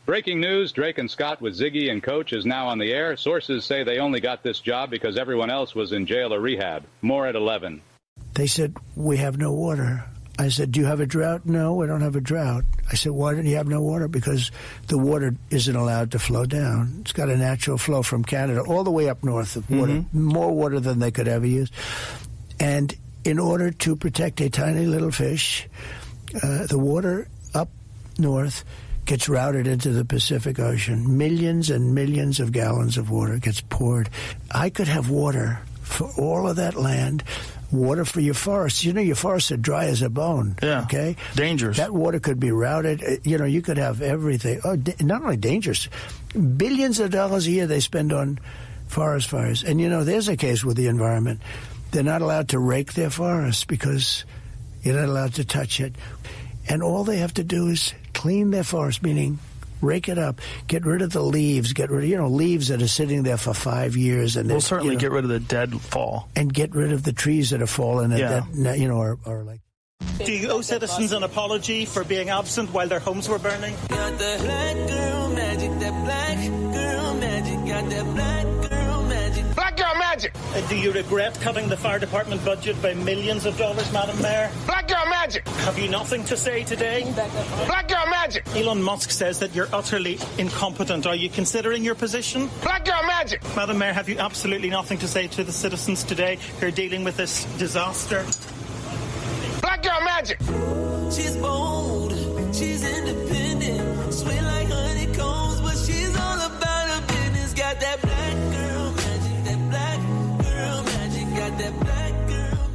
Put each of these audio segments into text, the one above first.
Breaking news, Drake and Scott with Ziggy and Coach is now on the air. Sources say they only got this job because everyone else was in jail or rehab. More at 11. They said, we have no water. I said, do you have a drought? No, we don't have a drought. I said, why don't you have no water? Because the water isn't allowed to flow down. It's got a natural flow from Canada all the way up north of water, more water than they could ever use. And in order to protect a tiny little fish, the water up north gets routed into the Pacific Ocean. Millions and millions of gallons of water gets poured. I could have water for all of that land, water for your forests. You know, your forests are dry as a bone. Yeah. Okay? Dangerous. That water could be routed. You know, you could have everything. Oh, not only dangerous, billions of dollars a year they spend on forest fires. And, you know, there's a case with the environment. They're not allowed to rake their forests because you're not allowed to touch it. And all they have to do is clean their forest, meaning rake it up, get rid of the leaves, get rid of, leaves that are sitting there for 5 years. And we'll certainly get rid of the dead fall. And get rid of the trees that have fallen that, are like. Do you owe citizens an apology for being absent while their homes were burning? Got that black girl magic, that black girl magic, got that black girl magic. Black girl magic! Do you regret cutting the fire department budget by millions of dollars, Madam Mayor? Black girl magic! Have you nothing to say today? Black girl magic! Elon Musk says that you're utterly incompetent. Are you considering your position? Black girl magic! Madam Mayor, have you absolutely nothing to say to the citizens today who are dealing with this disaster? Black girl magic! She's bold, she's independent, sweet like honeycombs, but she's all about her business. Got that black girl magic, that black girl magic, got that black girl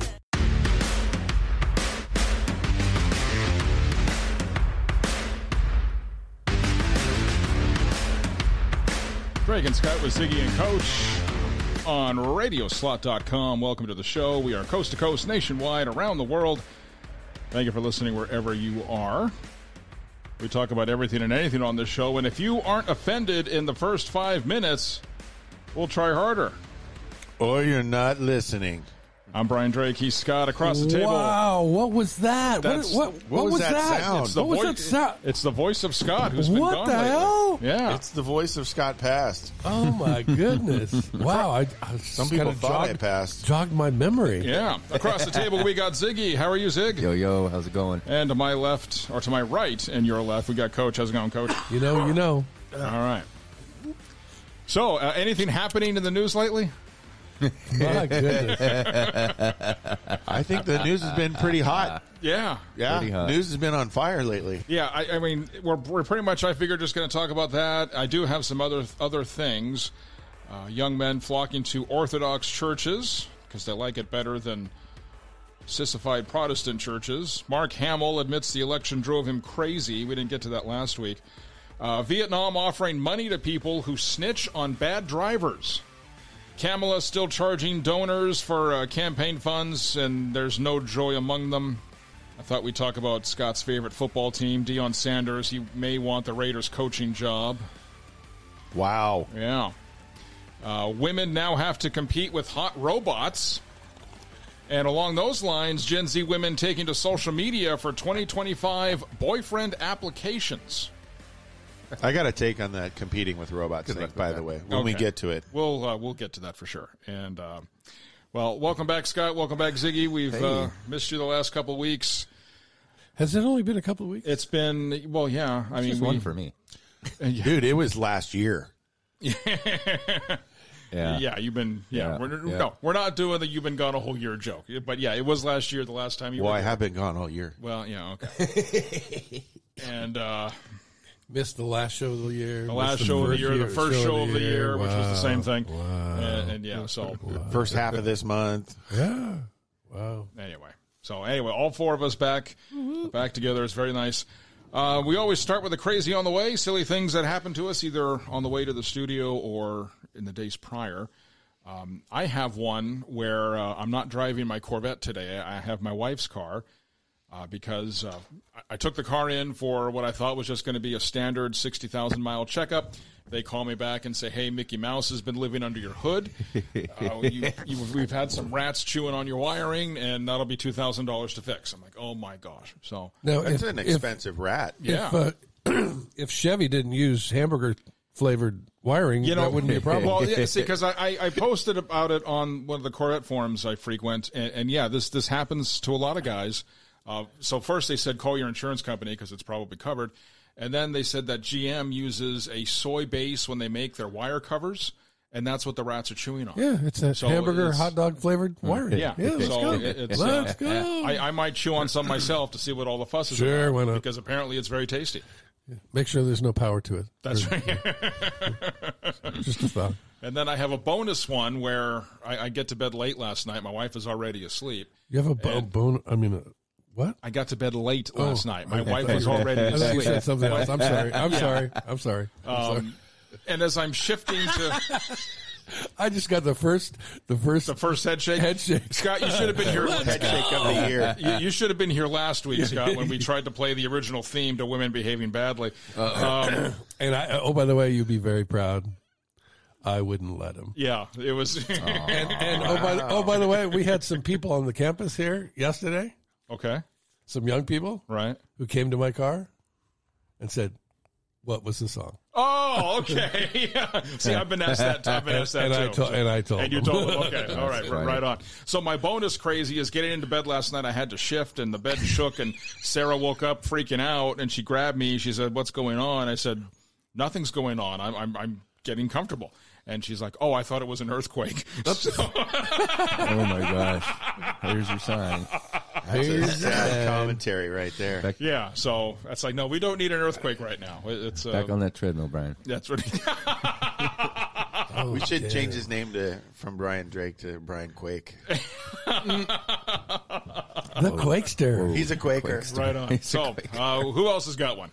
magic. Drake and Scott with Ziggy and Coach on Radioslot.com. Welcome to the show. We are coast to coast, nationwide, around the world. Thank you for listening wherever you are. We talk about everything and anything on this show, and if you aren't offended in the first 5 minutes, we'll try harder. Or you're not listening. I'm Brian Drake. He's Scott across the table. Wow, what was that? What was that? Sound? It's the what was that sound? It's the voice of Scott who's been what gone the lately. hell? Yeah. It's the voice of Scott Past. Oh, my goodness. Wow. Some people thought I passed. Jogged my memory. Yeah. Across the table, we got Ziggy. How are you, Zig? Yo, how's it going? And to my left, or to my right and your left, we got Coach. How's it going, Coach? You know. All right. So, anything happening in the news lately? My goodness. I think the news has been pretty hot. Yeah. Pretty hot. News has been on fire lately. Yeah, I mean, we're pretty much, I figure, just going to talk about that. I do have some other things. Young men flocking to Orthodox churches because they like it better than sissified Protestant churches. Mark Hamill admits the election drove him crazy. We didn't get to that last week. Vietnam offering money to people who snitch on bad drivers. Kamala still charging donors for campaign funds, and there's no joy among them. I thought we'd talk about Scott's favorite football team, Deion Sanders. He may want the Raiders coaching job. Wow. Yeah. Women now have to compete with hot robots. And along those lines, Gen Z women taking to social media for 2025 boyfriend applications. I got a take on that competing with robots thing, by the way, when we get to it. We'll get to that for sure. And, well, welcome back, Scott. Welcome back, Ziggy. We've missed you the last couple of weeks. Has it only been a couple of weeks? It's been, well, yeah. I mean, one for me. Dude, it was last year. Yeah, you've been, No, we're not doing the you've been gone a whole year joke. But, yeah, it was last year, the last time you were I have been gone all year. Well, yeah, okay. And, missed the last show of the year. The last show of the year, the first show of the year, which was the same thing. Wow. And yeah, so. First half of this month. Yeah. Wow. Anyway, all four of us back together. It's very nice. We always start with a crazy on the way, silly things that happen to us either on the way to the studio or in the days prior. I have one where I'm not driving my Corvette today. I have my wife's car. Because I took the car in for what I thought was just going to be a standard 60,000-mile checkup. They call me back and say, hey, Mickey Mouse has been living under your hood. We've had some rats chewing on your wiring, and that'll be $2,000 to fix. I'm like, oh, my gosh. So now, it's an expensive rat. Yeah. if Chevy didn't use hamburger flavored wiring, that wouldn't be a problem. Well, yeah, see, because I posted about it on one of the Corvette forums I frequent, and yeah, this happens to a lot of guys. So first they said call your insurance company because it's probably covered, and then they said that GM uses a soy base when they make their wire covers, and that's what the rats are chewing on. Yeah, it's a hamburger hot dog flavored wiring. Yeah, let's go. Let's go. I might chew on some myself to see what all the fuss is Sure, about, why not? because apparently it's very tasty. Make sure there's no power to it. That's right. Just a thought. And then I have a bonus one where I get to bed late last night. My wife is already asleep. You have a bone. I mean, what? I got to bed late last night. My wife was already asleep. I thought you said something else. I'm sorry. I'm sorry. And as I'm shifting to, I just got the first head shake. Head shake. Scott, you should have been here. Head shake of the year. You should have been here last week, Scott, when we tried to play the original theme to women behaving badly. And by the way, you'd be very proud. I wouldn't let him. Yeah, it was. and by the way, we had some people on the campus here yesterday. Okay. Some young people, right, who came to my car and said, "What was the song?" Oh, okay. Yeah. See, I've been asked that. And I told and you them. told them. Okay, all right, right on. So my bonus crazy is getting into bed last night. I had to shift, and the bed shook, and Sarah woke up freaking out, and she grabbed me. She said, "What's going on?" I said, "Nothing's going on. I'm getting comfortable." And she's like, "Oh, I thought it was an earthquake." So, oh my gosh! Here's your sign. That's a sad commentary right there. Yeah, so that's like, no, we don't need an earthquake right now. It's back on that treadmill, Brian. That's right. We should change his name from Brian Drake to Brian Quake. The Quakester. He's a Quaker. Quakester. Right on. So, who else has got one?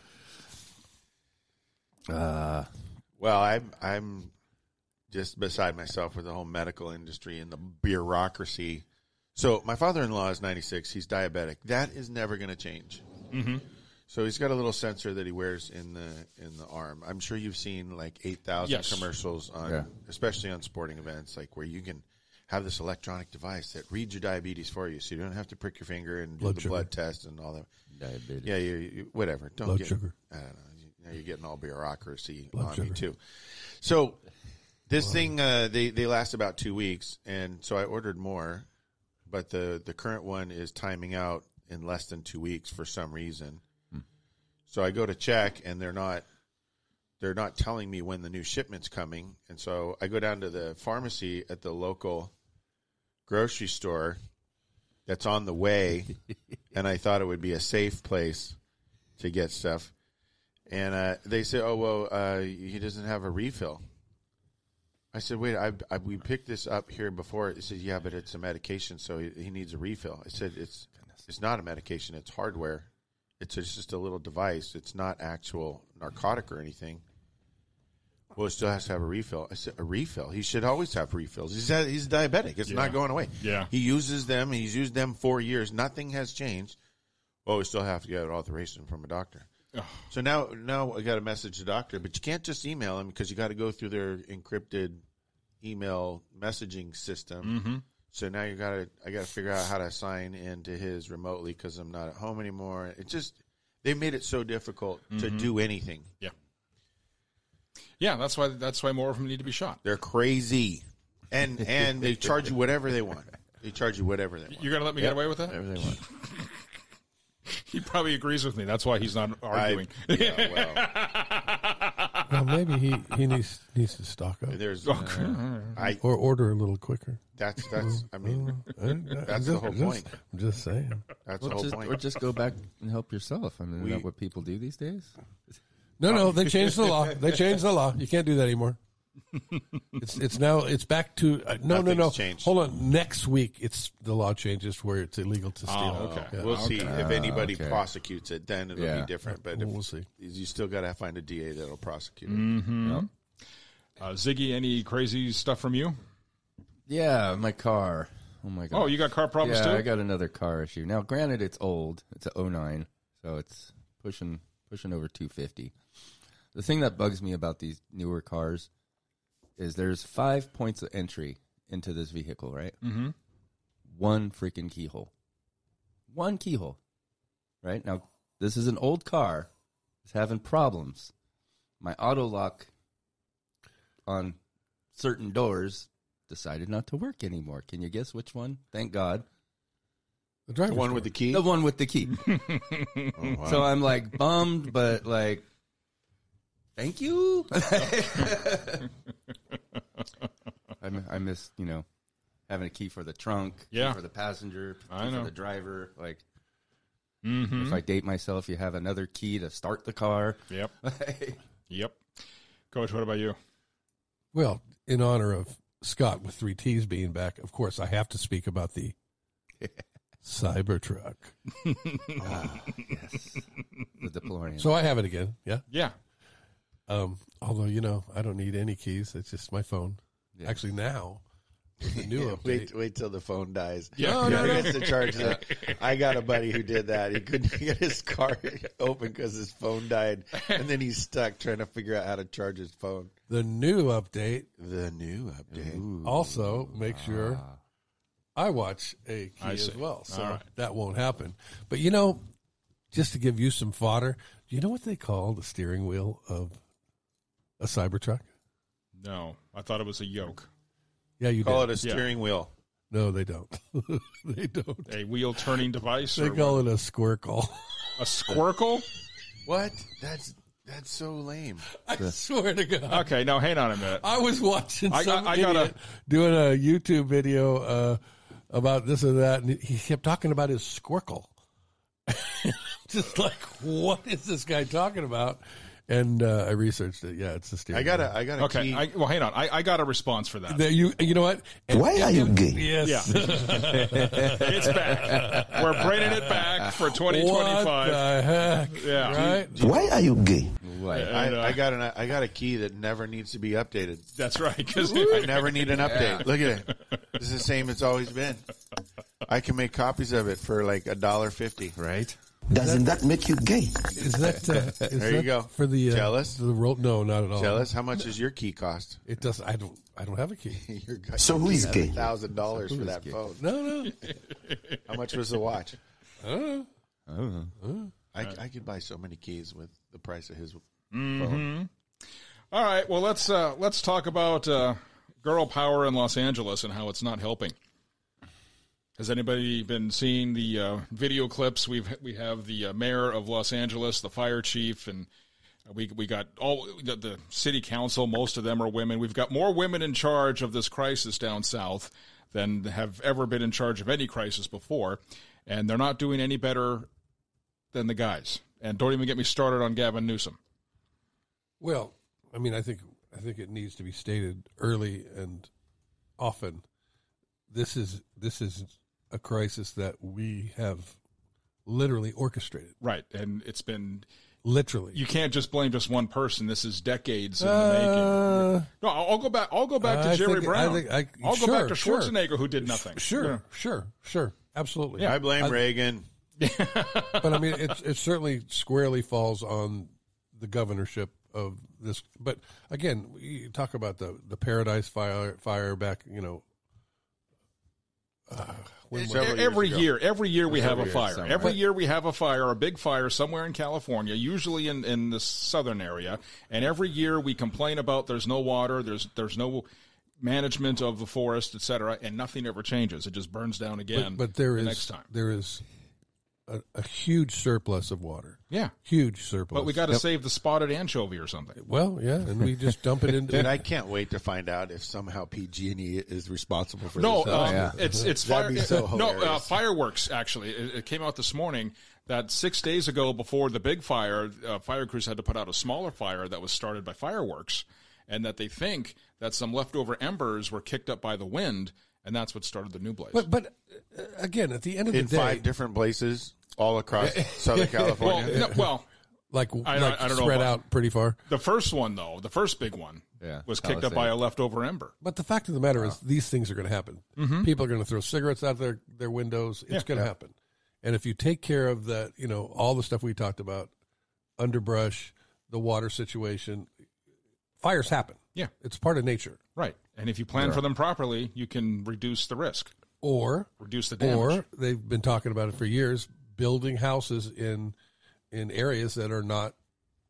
Well, I'm just beside myself with the whole medical industry and the bureaucracy. So my father-in-law is 96. He's diabetic. That is never going to change. Mm-hmm. So he's got a little sensor that he wears in the arm. I'm sure you've seen like 8,000 commercials on, especially on sporting events, like where you can have this electronic device that reads your diabetes for you, so you don't have to prick your finger and do the blood test and all that. Diabetes. Yeah, you whatever. Don't blood get sugar. I don't know. Now you're getting all bureaucracy on me too. So this thing they last about 2 weeks, and so I ordered more. But the current one is timing out in less than 2 weeks for some reason. So I go to check, and they're not telling me when the new shipment's coming. And so I go down to the pharmacy at the local grocery store that's on the way, and I thought it would be a safe place to get stuff. And they say, "Oh, well, he doesn't have a refill." I said, "Wait, we picked this up here before." He said, "Yeah, but it's a medication, so he needs a refill." I said, "It's not a medication. It's hardware. It's just a little device. It's not actual narcotic or anything." Well, it still has to have a refill. I said, "A refill? He should always have refills. He's diabetic. It's not going away. Yeah, he uses them. He's used them 4 years. Nothing has changed. Well, we still have to get authorization from a doctor." So now I got to message the doctor, but you can't just email him because you got to go through their encrypted email messaging system. Mm-hmm. So now I got to figure out how to sign into his remotely because I'm not at home anymore. It just they made it so difficult to do anything. Yeah, yeah. That's why more of them need to be shot. They're crazy, and they charge you whatever they want. They charge you whatever they want. You're gonna let me get away with that? Whatever they want. He probably agrees with me. That's why he's not arguing. Well, maybe he needs to stock up. There's or order a little quicker. That's I mean that's the whole point. I'm just saying. That's the whole point. Or just go back and help yourself. I mean, isn't that what people do these days? No, they changed the law. They changed the law. You can't do that anymore. It's back to no. Changed. Hold on. Next week, the law changes where it's illegal to steal. Okay. Yeah. We'll see if anybody prosecutes it. Then it'll be different. But we'll see. You still got to find a DA that'll prosecute it. Mm-hmm. Yep. Ziggy, any crazy stuff from you? Yeah, my car. Oh my god. Oh, you got car problems too? Yeah, I got another car issue. Now, granted, it's old. It's a 09, so it's pushing over 250. The thing that bugs me about these newer cars is there's 5 points of entry into this vehicle, right? Mm-hmm. One freaking keyhole. One keyhole. Right? Now, this is an old car, is having problems. My auto lock on certain doors decided not to work anymore. Can you guess which one? Thank God. The one with the key? The one with the key. Oh, wow. So I'm like bummed, but like, thank you. I miss, having a key for the trunk, Yeah. key for the passenger, I key know. for the driver. Like, Mm-hmm. if I date myself, you have another key to start the car. Yep. Yep. Coach, what about you? Well, in honor of Scott with 3 T's being back, of course, I have to speak about the Cybertruck. Yes. The DeLorean. So I have it again. Yeah. Yeah. Although, I don't need any keys. It's just my phone. Yeah. Actually, now, with the new update. Wait till the phone dies. Yeah. He forgets to charge it. I got a buddy who did that. He couldn't get his car open because his phone died, and then he's stuck trying to figure out how to charge his phone. The new update The new update. also makes sure I watch a key I as see. well. So All right. that won't happen. But, just to give you some fodder, do you know what they call the steering wheel of a Cybertruck? No, I thought it was a yoke. Yeah, you Call did. it a steering wheel. No, they don't. They don't. A wheel turning device? They or call what? it a squircle. A squircle? What? That's so lame. I swear to God. Okay, now hang on a minute. I was watching I some gotta- idiot doing a YouTube video about this or that, and he kept talking about his squircle. Just like, what is this guy talking about? And I researched it. Yeah, it's the steering. I got a Okay, key. hang on. I got a response for that. You know what? Why are you gay? Yes. Yeah. It's back. We're bringing it back for 2025. What the heck? Yeah. Right? Why are you gay? I got a key that never needs to be updated. That's right. Because I never need an update. Look at it. It's the same it's always been. I can make copies of it for like $1.50. right? Doesn't that make you gay? Is that There you go. for the Jealous? The roll? No, not at all. Jealous? How much does your key cost? It does. I don't have a key. Your guy So who is gay? $1,000 for that gay? phone. No. How much was the watch? I don't know. I could buy so many keys with the price of his Mm-hmm. phone. All right. Well, let's talk about girl power in Los Angeles and how it's not helping. Has anybody been seeing the video clips? We have the mayor of Los Angeles, the fire chief, and we got all the city council. Most of them are women. We've got more women in charge of this crisis down south than have ever been in charge of any crisis before, and they're not doing any better than the guys. And don't even get me started on Gavin Newsom. Well, I mean, I think it needs to be stated early and often. This is a crisis that we have literally orchestrated. Right, and it's been literally. You can't just blame just one person. This is decades in the making. No, I'll go back. I'll go back to Jerry Brown. I'll go back to Schwarzenegger, who did nothing. Sure, absolutely. Yeah. I blame Reagan. But I mean, it certainly squarely falls on the governorship of this. But again, you talk about the Paradise Fire back. Every year we have a fire. Somewhere. Every year we have a fire, a big fire somewhere in California, usually in the southern area. And every year we complain about there's no water, there's no management of the forest, etc., and nothing ever changes. It just burns down again. But there is next time. There is a huge surplus of water. Yeah, huge surplus. But we got to save the spotted anchovy or something. Well, yeah, and we just dump it into. Dude, I can't wait to find out if somehow PG&E is responsible for No, this. it's That'd be so hilarious. fireworks. Actually, it came out this morning that 6 days ago, before the big fire, fire crews had to put out a smaller fire that was started by fireworks, and that they think that some leftover embers were kicked up by the wind, and that's what started the new blaze. But again, at the end of the in day, 5 different places all across Southern California. like I don't know spread about- out pretty far. The first one, though, the first big one, was kicked up by a leftover ember. But the fact of the matter is, these things are going to happen. Mm-hmm. People are going to throw cigarettes out their windows. It's going to happen. And if you take care of that, all the stuff we talked about, underbrush, the water situation, fires happen. Yeah. It's part of nature. Right. And if you plan for them properly, you can reduce the risk. Or reduce the damage. Or they've been talking about it for years, building houses in areas that are not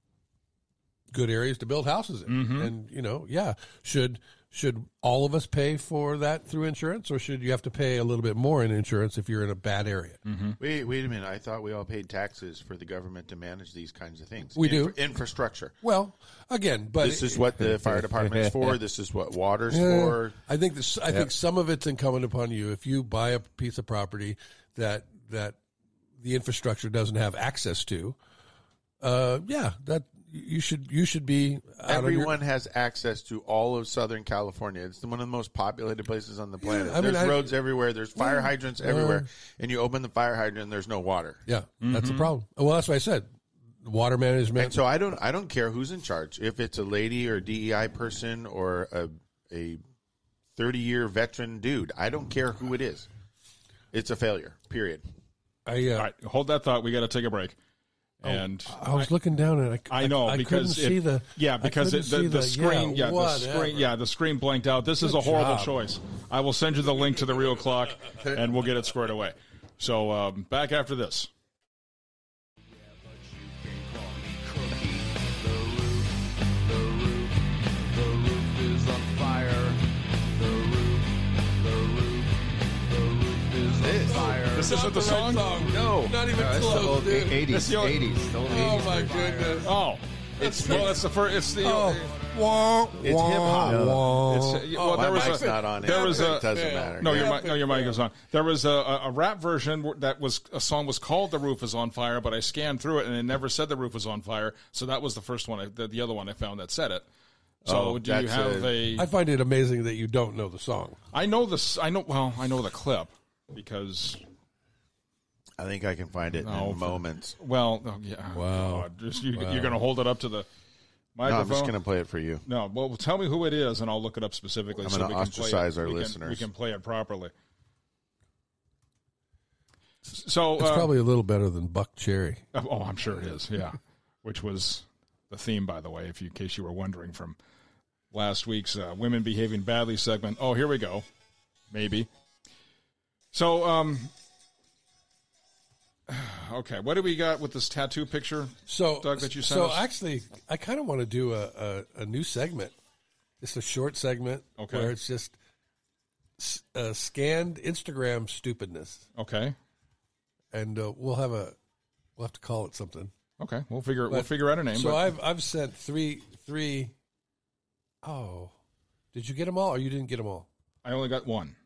good areas to build houses in. Mm-hmm. And should all of us pay for that through insurance, or should you have to pay a little bit more in insurance if you're in a bad area? Mm-hmm. Wait a minute. I thought we all paid taxes for the government to manage these kinds of things. We do. Infrastructure. Well, again, but this is what the fire department's for. This is what water's for. I think think some of it's incumbent upon you if you buy a piece of property that the infrastructure doesn't have access to. That you should be. Everyone has access to all of Southern California. It's one of the most populated places on the planet. I mean, there's roads everywhere. There's fire hydrants everywhere. And you open the fire hydrant and there's no water. Yeah, that's the problem. Well, that's what I said. Water management. And so I don't care who's in charge. If it's a lady or a DEI person or a 30-year veteran dude, I don't care who it is. It's a failure. Period. All right, hold that thought. We got to take a break. And I was looking down and I know because the screen the screen blanked out. This is a horrible choice. I will send you the link to the real clock and we'll get it squared away. So back after this. This isn't the song? No. Not even close. The old 80s. It's the old- 80s. The old Oh 80s. my goodness. Oh. It's the first. It's the. It's hip-hop. There was mic's not on it. There was It doesn't matter. No, your mic is on. There was a rap version that was a song was called "The Roof Is on Fire," but I scanned through it and it never said "The Roof Was on Fire." So that was the first one. The other one I found that said it. So do you have I find it amazing that you don't know the song. I know this. I know the clip because. I think I can find it in moments. Well, yeah. Wow. God. You're going to hold it up to the microphone? No, I'm just going to play it for you. No, well, tell me who it is, and I'll look it up specifically. I'm going to ostracize our listeners. We can play it properly. So It's probably a little better than Buck Cherry. Oh, I'm sure it is, yeah. Which was the theme, by the way, in case you were wondering, from last week's Women Behaving Badly segment. Oh, here we go. Maybe. So, okay, what do we got with this tattoo picture, Doug, that you sent us? So actually, I kind of want to do a new segment. It's a short segment where it's just scanned Instagram stupidness. Okay. And we'll have to call it something. Okay, we'll figure out a name. So I've sent three. Oh, did you get them all, or you didn't get them all? I only got one.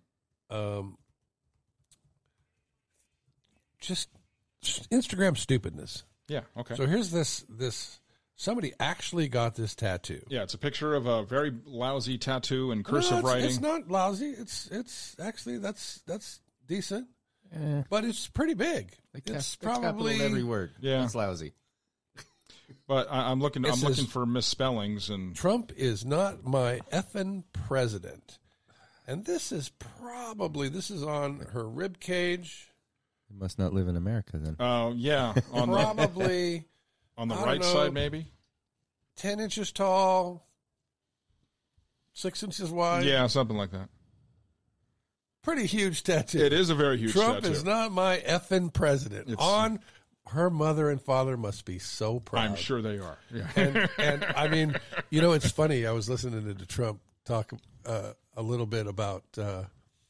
Just Instagram stupidness. Yeah. Okay. So here's this. Somebody actually got this tattoo. Yeah, it's a picture of a very lousy tattoo in cursive writing. It's not lousy. It's actually that's decent, but it's pretty big. It's probably in every word. Yeah, it's lousy. But I'm looking for misspellings and Trump is not my effing president, and this is on her rib cage. He must not live in America then. Oh yeah, probably on the right side, maybe 10 inches tall, 6 inches wide. Yeah, something like that. Pretty huge tattoo. It is a very huge Trump tattoo. is not my effing president. On her mother and father must be so proud. I'm sure they are. Yeah. And I mean, it's funny. I was listening to Trump talk a little bit about, the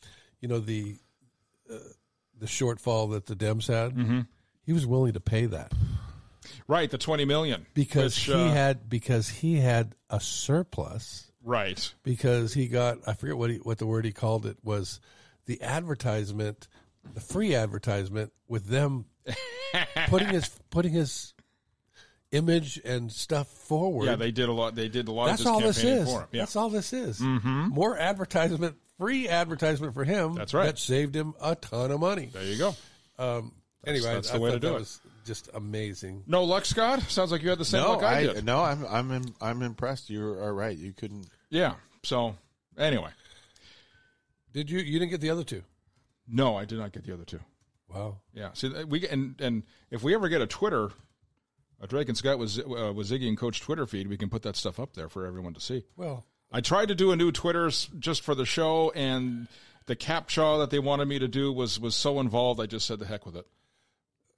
shortfall that the Dems had. Mm-hmm. He was willing to pay that. Right, the $20 million. Because he had a surplus. Right. Because he got, I forget what the word he called it was, the free advertisement with them putting his image and stuff forward. Yeah, they did a lot. They did a lot That's of all this this campaigning is. for him. Yeah. That's all this is. Mm-hmm. More advertisement, free advertisement for him. That's right. That saved him a ton of money. There you go. Anyway, that's the way to do it. Was just amazing. No luck, Scott. Sounds like you had the same luck I did. No, I'm impressed. You are right. You couldn't. Yeah. So anyway, did you? You didn't get the other two? No, I did not get the other two. Wow. Yeah. See, and if we ever get a Twitter, a Drake and Scott with Ziggy and Coach Twitter feed, we can put that stuff up there for everyone to see. Well, I tried to do a new Twitter just for the show, and the CAPTCHA that they wanted me to do was so involved. I just said the heck with it.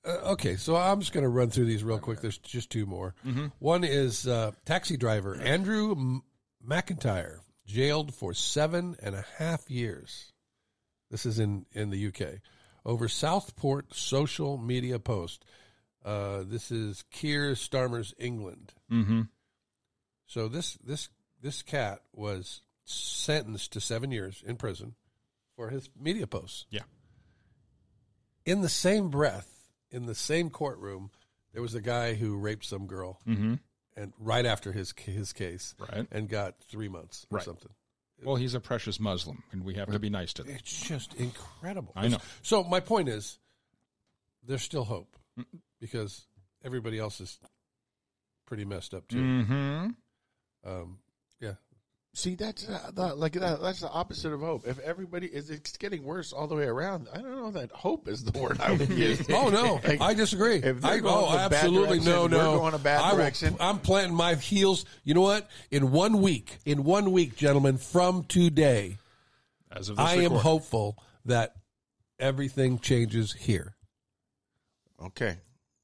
Okay, so I'm just going to run through these real quick. There's just two more. One is taxi driver Andrew McIntyre, jailed for 7.5 years. This is in the UK. Over Southport social media post. This is Keir Starmer's England. Mm-hmm. So this cat was sentenced to 7 years in prison for his media posts. Yeah. In the same breath, in the same courtroom, there was a guy who raped some girl, and right after his case, right, and got 3 months or something. Well, he's a precious Muslim, and we have to be nice to them. It's just incredible. I know. So my point is, there's still hope because everybody else is pretty messed up too. Mm-hmm. Yeah. See, that's that's the opposite of hope. If everybody it's getting worse all the way around, I don't know that hope is the word I would use. Oh no, I disagree. If they're going a bad absolutely direction, no. We're going a bad direction. I'm planting my heels. You know what? In 1 week, gentlemen, from today, as of this I am recording, hopeful that everything changes here. Okay.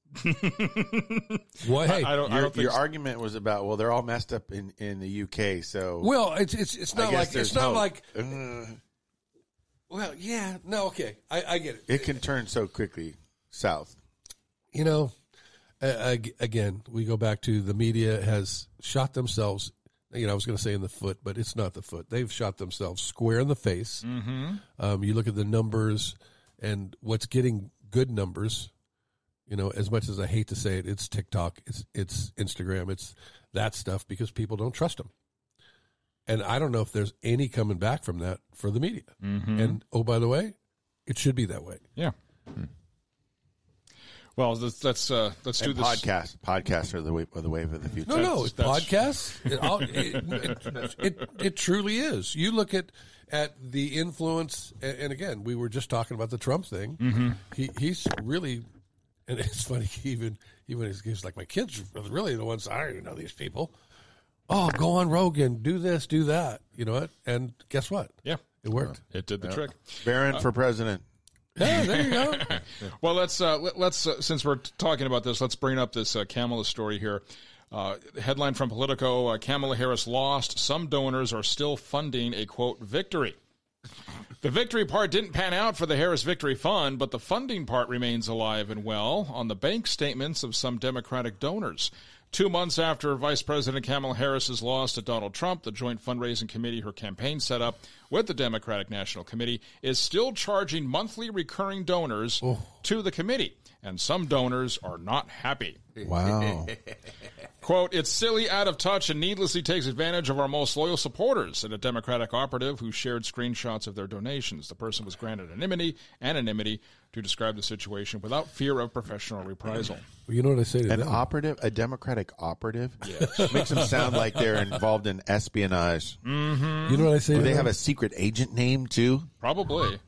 Well, hey, I don't think your argument was about they're all messed up in the UK, so it's not like well, yeah, no, okay, I get it. It can turn so quickly south. You know, again, we go back to the media has shot themselves. I was going to say in the foot, but it's not the foot. They've shot themselves square in the face. Mm-hmm. You look at the numbers and what's getting good numbers. As much as I hate to say it, it's TikTok, it's Instagram, it's that stuff because people don't trust them. And I don't know if there's any coming back from that for the media. Mm-hmm. And, oh, by the way, it should be that way. Yeah. Well, let's do this. Podcasts are the wave of the future. No, podcasts. It truly is. You look at the influence, and again, we were just talking about the Trump thing. Mm-hmm. He's really... And it's funny, even he's like, my kids are really the ones, I don't even know these people. Oh, go on Rogan, do this, do that. You know what? And guess what? Yeah. It worked. It did the trick. Barron for president. Yeah, there you go. Well, let's since we're talking about this, let's bring up this Kamala story here. Headline from Politico, Kamala Harris lost. Some donors are still funding a, quote, victory. The victory part didn't pan out for the Harris Victory Fund, but the funding part remains alive and well on the bank statements of some Democratic donors. 2 months after Vice President Kamala Harris's loss to Donald Trump, the joint fundraising committee her campaign set up with the Democratic National Committee is still charging monthly recurring donors to the committee, and some donors are not happy. Wow. Quote, it's silly, out of touch, and needlessly takes advantage of our most loyal supporters, said a Democratic operative who shared screenshots of their donations. The person was granted anonymity to describe the situation without fear of professional reprisal. Well, you know what I say to An them? operative, a Democratic operative? Yes. Makes them sound like they're involved in espionage. Mm-hmm. You know what I say Do to they them? have a secret agent name, too? Probably.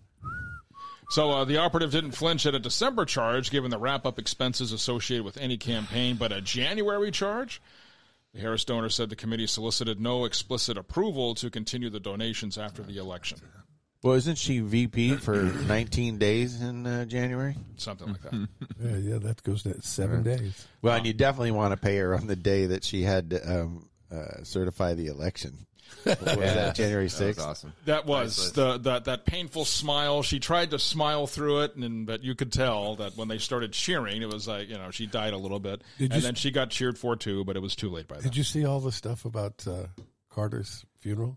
So the operative didn't flinch at a December charge, given the wrap-up expenses associated with any campaign, but a January charge? The Harris donor said the committee solicited no explicit approval to continue the donations after the election. Well, isn't she VP for 19 days in January? Something like that. Yeah, that goes to 7 days. Well, and you definitely want to pay her on the day that she had to certify the election. What was that, January 6th? That was awesome. That was that painful smile. She tried to smile through it, but you could tell that when they started cheering, it was like, she died a little bit. Then she got cheered for, too, but it was too late by then. Did you see all the stuff about Carter's funeral?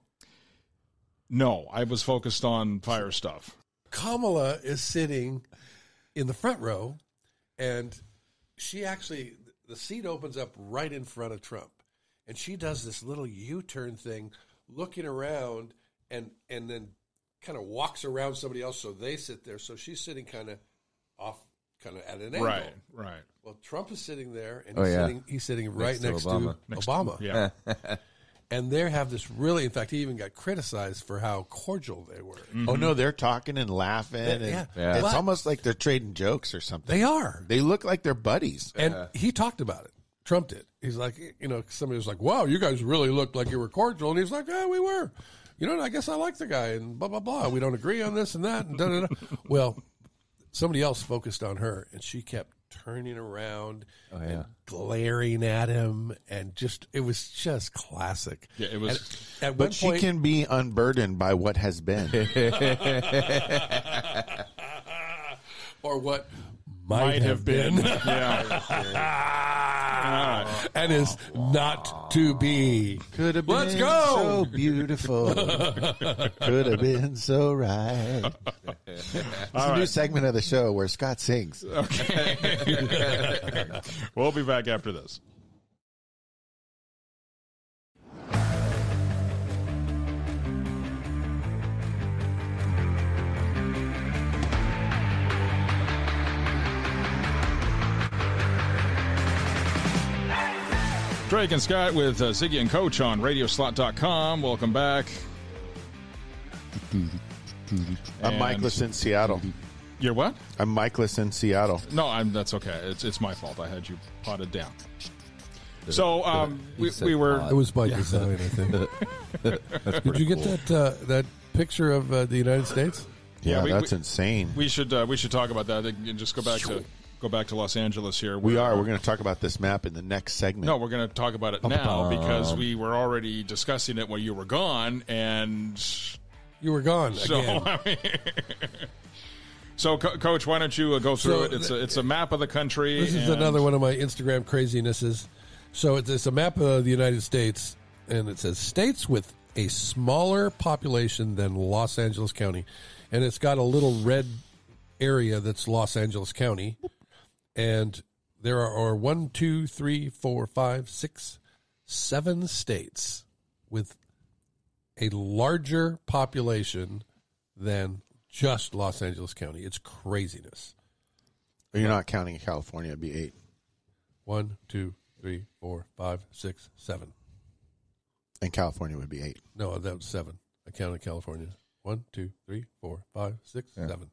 No, I was focused on fire stuff. Kamala is sitting in the front row, and she actually, the seat opens up right in front of Trump. And she does this little U-turn thing, looking around, and then kind of walks around somebody else, so they sit there. So she's sitting kind of off, kind of at an angle. Right. Well, Trump is sitting there, and he's sitting right next to Obama. Yeah. And they have this really, in fact, he even got criticized for how cordial they were. Mm-hmm. Oh, no, they're talking and laughing. Yeah. It's almost like they're trading jokes or something. They are. They look like they're buddies. And he talked about it. Trump did. He's like, somebody was like, wow, you guys really looked like you were cordial. And he's like, yeah, we were. I guess I like the guy and blah, blah, blah. We don't agree on this and that. And da, da, da. Well, somebody else focused on her, and she kept turning around yeah. and glaring at him, and it was just classic. Yeah, it was. At But one she point, can be unburdened by what has been. or what might have been. Yeah. And is not to be. Could have been Let's go! so beautiful. Could have been so right. It's a new segment of the show where Scott sings. Okay. We'll be back after this. Drake and Scott with Ziggy and Coach on Radioslot.com. Welcome back. I'm Michaelis in Seattle. You're what? I'm Michaelis in Seattle. No, that's okay. It's my fault. I had you potted down. So we were. It was by design, I think. Did you get that picture of the United States? Yeah, that's insane. We should talk about that and just go back to Los Angeles here. We're going to talk about this map in the next segment. No, we're going to talk about it now because we were already discussing it while you were gone, and you were gone again. So, Coach, why don't you go through it? It's a map of the country. This is another one of my Instagram crazinesses. So it's a map of the United States, and it says states with a smaller population than Los Angeles County, and it's got a little red area that's Los Angeles County. And there are 1, 2, 3, 4, 5, 6, 7 states with a larger population than just Los Angeles County. It's craziness. You're not counting California. It'd be 8. 1, 2, 3, 4, 5, 6, 7. And California would be 8. No, that was 7. I counted California. 1, 2, 3, 4, 5, 6, 7.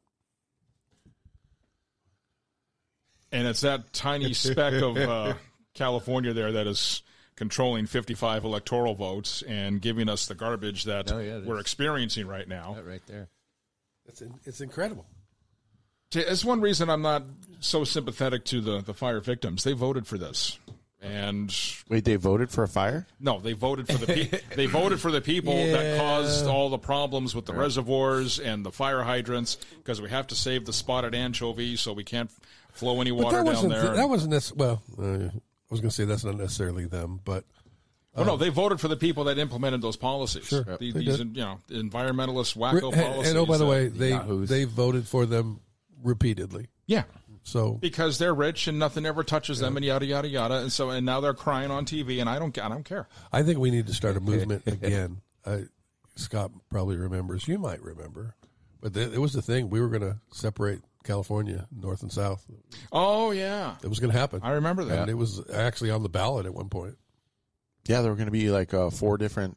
And it's that tiny speck of California there that is controlling 55 electoral votes and giving us the garbage that we're experiencing right now. That right there. It's incredible. It's one reason I'm not so sympathetic to the fire victims. They voted for this. And wait, they voted for a fire? No, they voted for they voted for the people that caused all the problems with the reservoirs and the fire hydrants, because we have to save the spotted anchovy, so we can't flow any water down there. That wasn't well. I was going to say that's not necessarily them, but no, they voted for the people that implemented those policies. Sure, these environmentalist wacko policies. And by the way, they voted for them repeatedly. Yeah. So because they're rich and nothing ever touches them, and yada yada yada, and now they're crying on TV, and I don't care. I think we need to start a movement again. Scott probably remembers. You might remember, but it was the thing. We were going to separate California, north and south. Oh yeah, it was going to happen. I remember that. And it was actually on the ballot at one point. Yeah, there were going to be like 4 different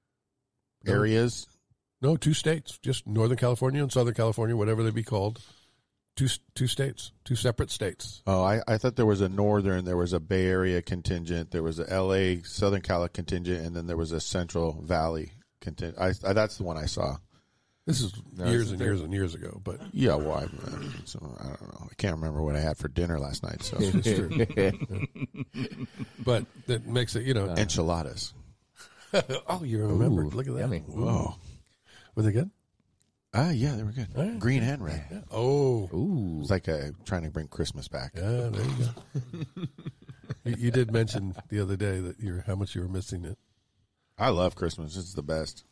areas. No, 2 states, just Northern California and Southern California, whatever they be called. 2 states, 2 separate states. Oh, I thought there was a northern, there was a Bay Area contingent, there was a L.A. Southern Cali contingent, and then there was a Central Valley contingent. That's the one I saw. This is years and years and years ago, but yeah, well, I don't know. I can't remember what I had for dinner last night. So, it's true. But that makes it, enchiladas. Oh, you remember? Look at that! Yummy. Whoa, were they good? Yeah, they were good. Right. Green and red. Yeah. Oh, it was like trying to bring Christmas back. Yeah, there you go. you did mention the other day that how much you were missing it. I love Christmas. It's the best.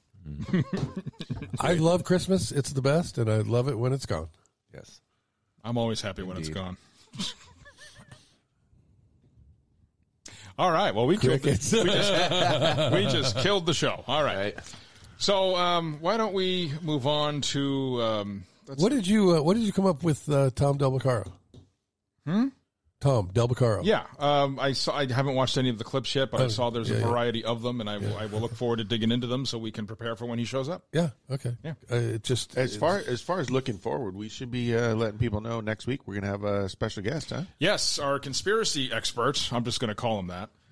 I love Christmas. It's the best, and I love it when it's gone. Yes. I'm always happy when it's gone. All right. Well, we just killed the show. All right. So why don't we move on to what did you come up with, Tom Del Beccaro? Tom Del Beccaro. Yeah, I haven't watched any of the clips yet, but I saw there's a variety of them, and I will look forward to digging into them so we can prepare for when he shows up. Yeah. Okay. Yeah. As far as looking forward, we should be letting people know next week we're going to have a special guest, huh? Yes, our conspiracy expert. I'm just going to call him that.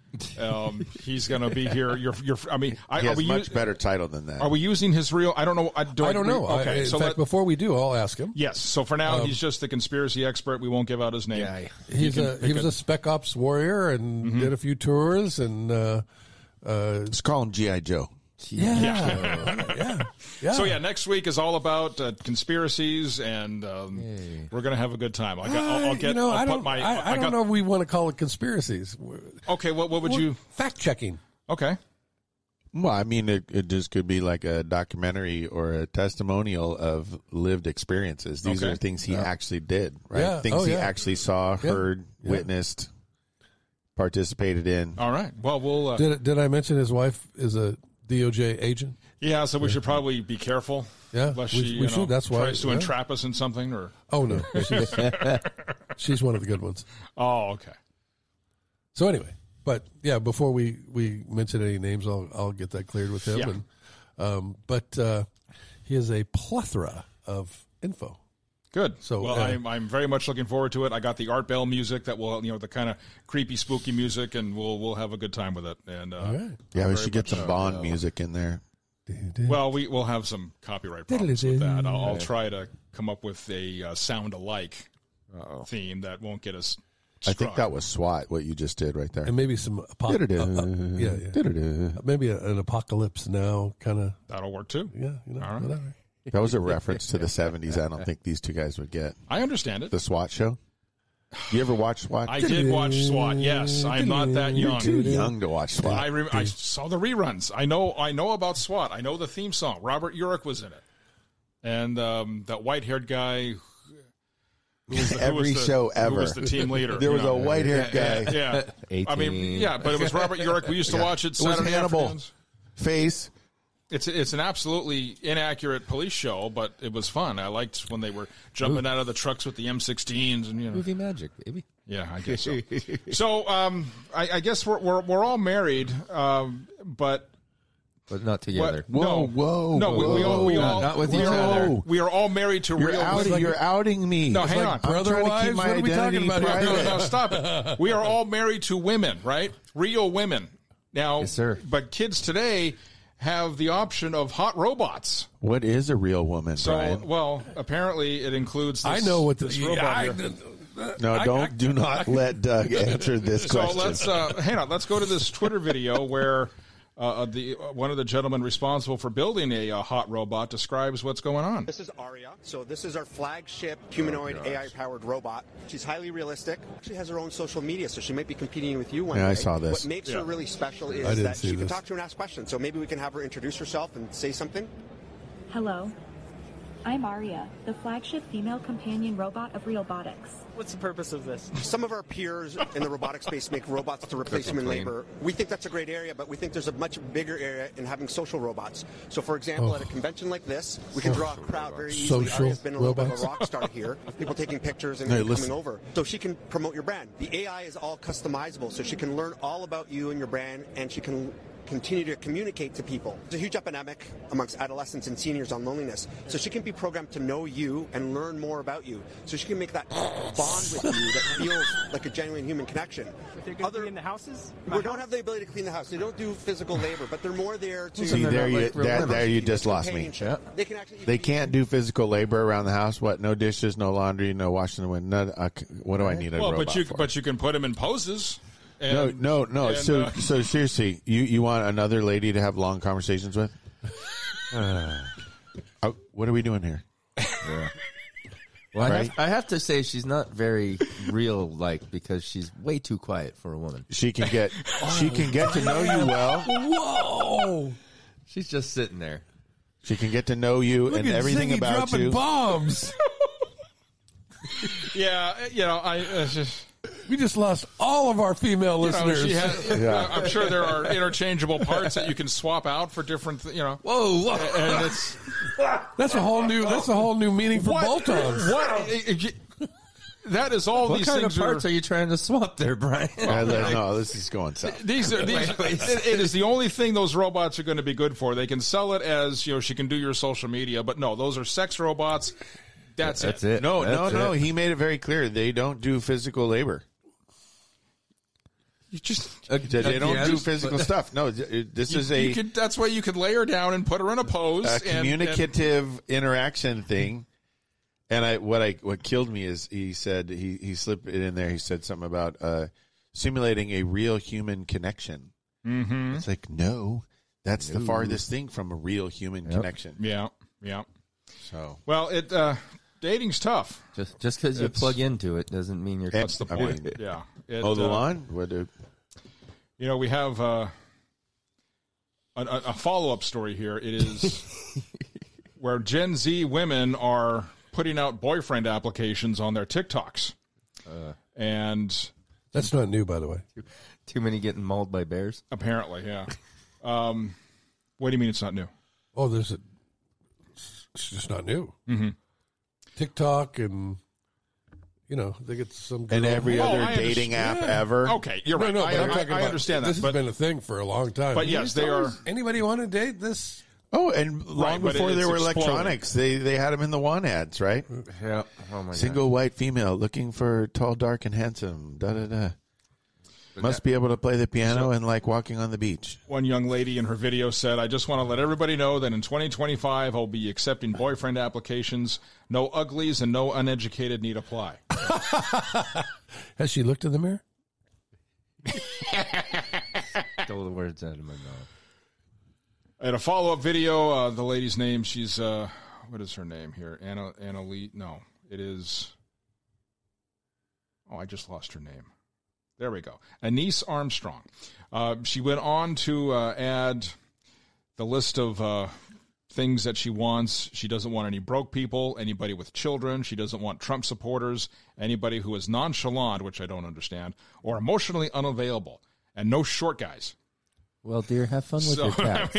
He's going to be here. He has much better title than that. Are we using his real? I don't know. I don't know. Okay, In fact, before we do, I'll ask him. Yes. So for now, he's just the conspiracy expert. We won't give out his name. Yeah, he was a Spec Ops warrior and did a few tours and. Let's call him G.I. Joe. Yeah. So next week is all about conspiracies, and we're going to have a good time. I don't know if we want to call it conspiracies. Okay, what would you fact checking? Okay. Well, I mean, it just could be like a documentary or a testimonial of lived experiences. These are things he actually did, right? Yeah. Things he actually saw, heard, witnessed, participated in. All right. Well, we'll. Did I mention his wife is a DOJ agent? Yeah, so we should probably be careful. Yeah, lest we should. That's why tries to entrap us in something, or no, she's one of the good ones. Oh, okay. So anyway, but before we mention any names, I'll get that cleared with him. Yeah. But he has a plethora of info. Good. So well, I'm very much looking forward to it. I got the Art Bell music that will, the kind of creepy, spooky music, and we'll have a good time with it. And yeah, we should get some Bond music in there. Well, we'll have some copyright problems with that. I'll try to come up with a sound alike theme that won't get us. I think that was SWAT, what you just did right there. And maybe some maybe an Apocalypse Now kind of. That'll work too. Yeah, all right. Whatever. That was a reference to the 70s. I don't think these two guys would get. I understand it. The SWAT show. You ever watch SWAT? I did watch SWAT. Yes, I'm not that young. You're too young to watch SWAT. I saw the reruns. I know about SWAT. I know the theme song. Robert Urich was in it, and that white-haired guy. Every show ever. Who was the team leader? There was a white-haired guy. Yeah. 18. I mean, but it was Robert Urich. We used to watch it Saturday afternoons. Face. It's an absolutely inaccurate police show, but it was fun. I liked when they were jumping out of the trucks with the M16s and movie magic, baby. Yeah, I guess so. So I guess we're all married, but not together. No, we all not with each other. We are all married to real. You're outing me. No, hang on. Brother wives? What are we talking about here? No, stop it. We are all married to women, right? Real women. Now, yes, sir. But kids today have the option of hot robots. What is a real woman, Brian? Well, apparently it includes this, I know what this robot here. No, do not let Doug answer this question. So let's go to this Twitter video where one of the gentlemen responsible for building a hot robot describes what's going on. This is Aria. So this is our flagship humanoid AI-powered robot. She's highly realistic. She has her own social media, so she might be competing with you one day. I saw this. What makes her really special is that she can talk to her and ask questions. So maybe we can have her introduce herself and say something. Hello. I'm Aria, the flagship female companion robot of Realbotics. What's the purpose of this? Some of our peers in the robotic space make robots to replace human labor. We think that's a great area, but we think there's a much bigger area in having social robots. So, for example, at a convention like this, we can draw a crowd very easily. Aria's been a little bit of a rock star here. People taking pictures and coming over. So she can promote your brand. The AI is all customizable, so she can learn all about you and your brand, and she can continue to communicate to people. There's a huge epidemic amongst adolescents and seniors on loneliness. So she can be programmed to know you and learn more about you. So she can make that bond with you that feels like a genuine human connection. They're going to clean the houses? We don't have the ability to clean the house. They don't do physical labor, but they're more there to... See, there you just lost me. Yeah. They can't do physical labor around the house. What? No dishes, no laundry, no washing the window. What do I need a robot for? But you can put them in poses. No. So seriously, you want another lady to have long conversations with? What are we doing here? Yeah. Well, I have to say she's not very real-like because she's way too quiet for a woman. She can get to know you well. Whoa! She's just sitting there. She can get to know you and everything Ziggy about dropping you. Bombs. We just lost all of our female listeners. I'm sure there are interchangeable parts that you can swap out for different. Whoa! And it's that's a whole new meaning for bolt-ons. That is all. What these kind things of parts are you trying to swap there, Brian? No, this is going south. It is the only thing those robots are going to be good for. They can sell it as she can do your social media, but no, those are sex robots. That's it. No. He made it very clear they don't do physical labor. You just they don't do physical stuff. No, this is a. That's why you could lay her down and put her in a pose. A communicative interaction thing. And what killed me is he said he slipped it in there. He said something about simulating a real human connection. Mm-hmm. It's like, no, that's the farthest thing from a real human connection. Yeah. So dating's tough. Just because you plug into it doesn't mean you're. That's the point. Yeah. The lawn. We have a follow-up story here. It is where Gen Z women are putting out boyfriend applications on their TikToks. And that's not new, by the way. Too many getting mauled by bears? Apparently, yeah. What do you mean it's not new? Oh, it's just not new. Mm-hmm. TikTok and, they get some girl. And every other dating app ever. Okay, you're right. I understand that. This has been a thing for a long time. But yes, they are. Anybody want to date this? Oh, and long before there were electronics, they had them in the want ads, right? Yeah. Oh my Single white female looking for tall, dark, and handsome. Da da da. Must be able to play the piano and like walking on the beach. One young lady in her video said, "I just want to let everybody know that in 2025 I'll be accepting boyfriend applications. No uglies and no uneducated need apply." Has she looked in the mirror? Stole the words out of my mouth. I had a follow-up video. The lady's name, she's, what is her name here? Anna Lee? No, it is, I just lost her name. There we go. Anise Armstrong. She went on to add the list of things that she wants. She doesn't want any broke people, anybody with children. She doesn't want Trump supporters, anybody who is nonchalant, which I don't understand, or emotionally unavailable, and no short guys. Well, dear, have fun with your cats.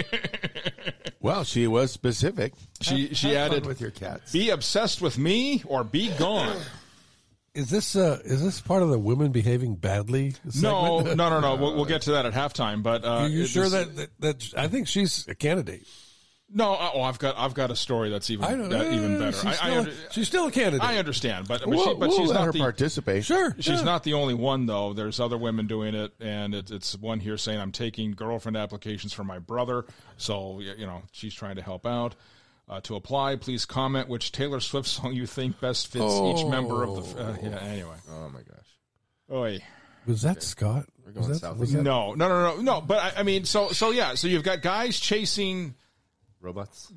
Well, she was specific. She added, fun with your cats. Be obsessed with me or be gone. Is this part of the women behaving badly segment? No. We'll get to that at halftime. But are you sure that I think she's a candidate? No, I've got a story that's even better. She's still a candidate. I understand, but she's not her participate. Sure, she's not the only one though. There's other women doing it, and it's one here saying, "I'm taking girlfriend applications for my brother." So she's trying to help out. To apply, please comment which Taylor Swift song you think best fits each member of the. Anyway. Oh my gosh. Oy. Was that Scott? We're going south again. No. But I mean, so you've got guys chasing robots,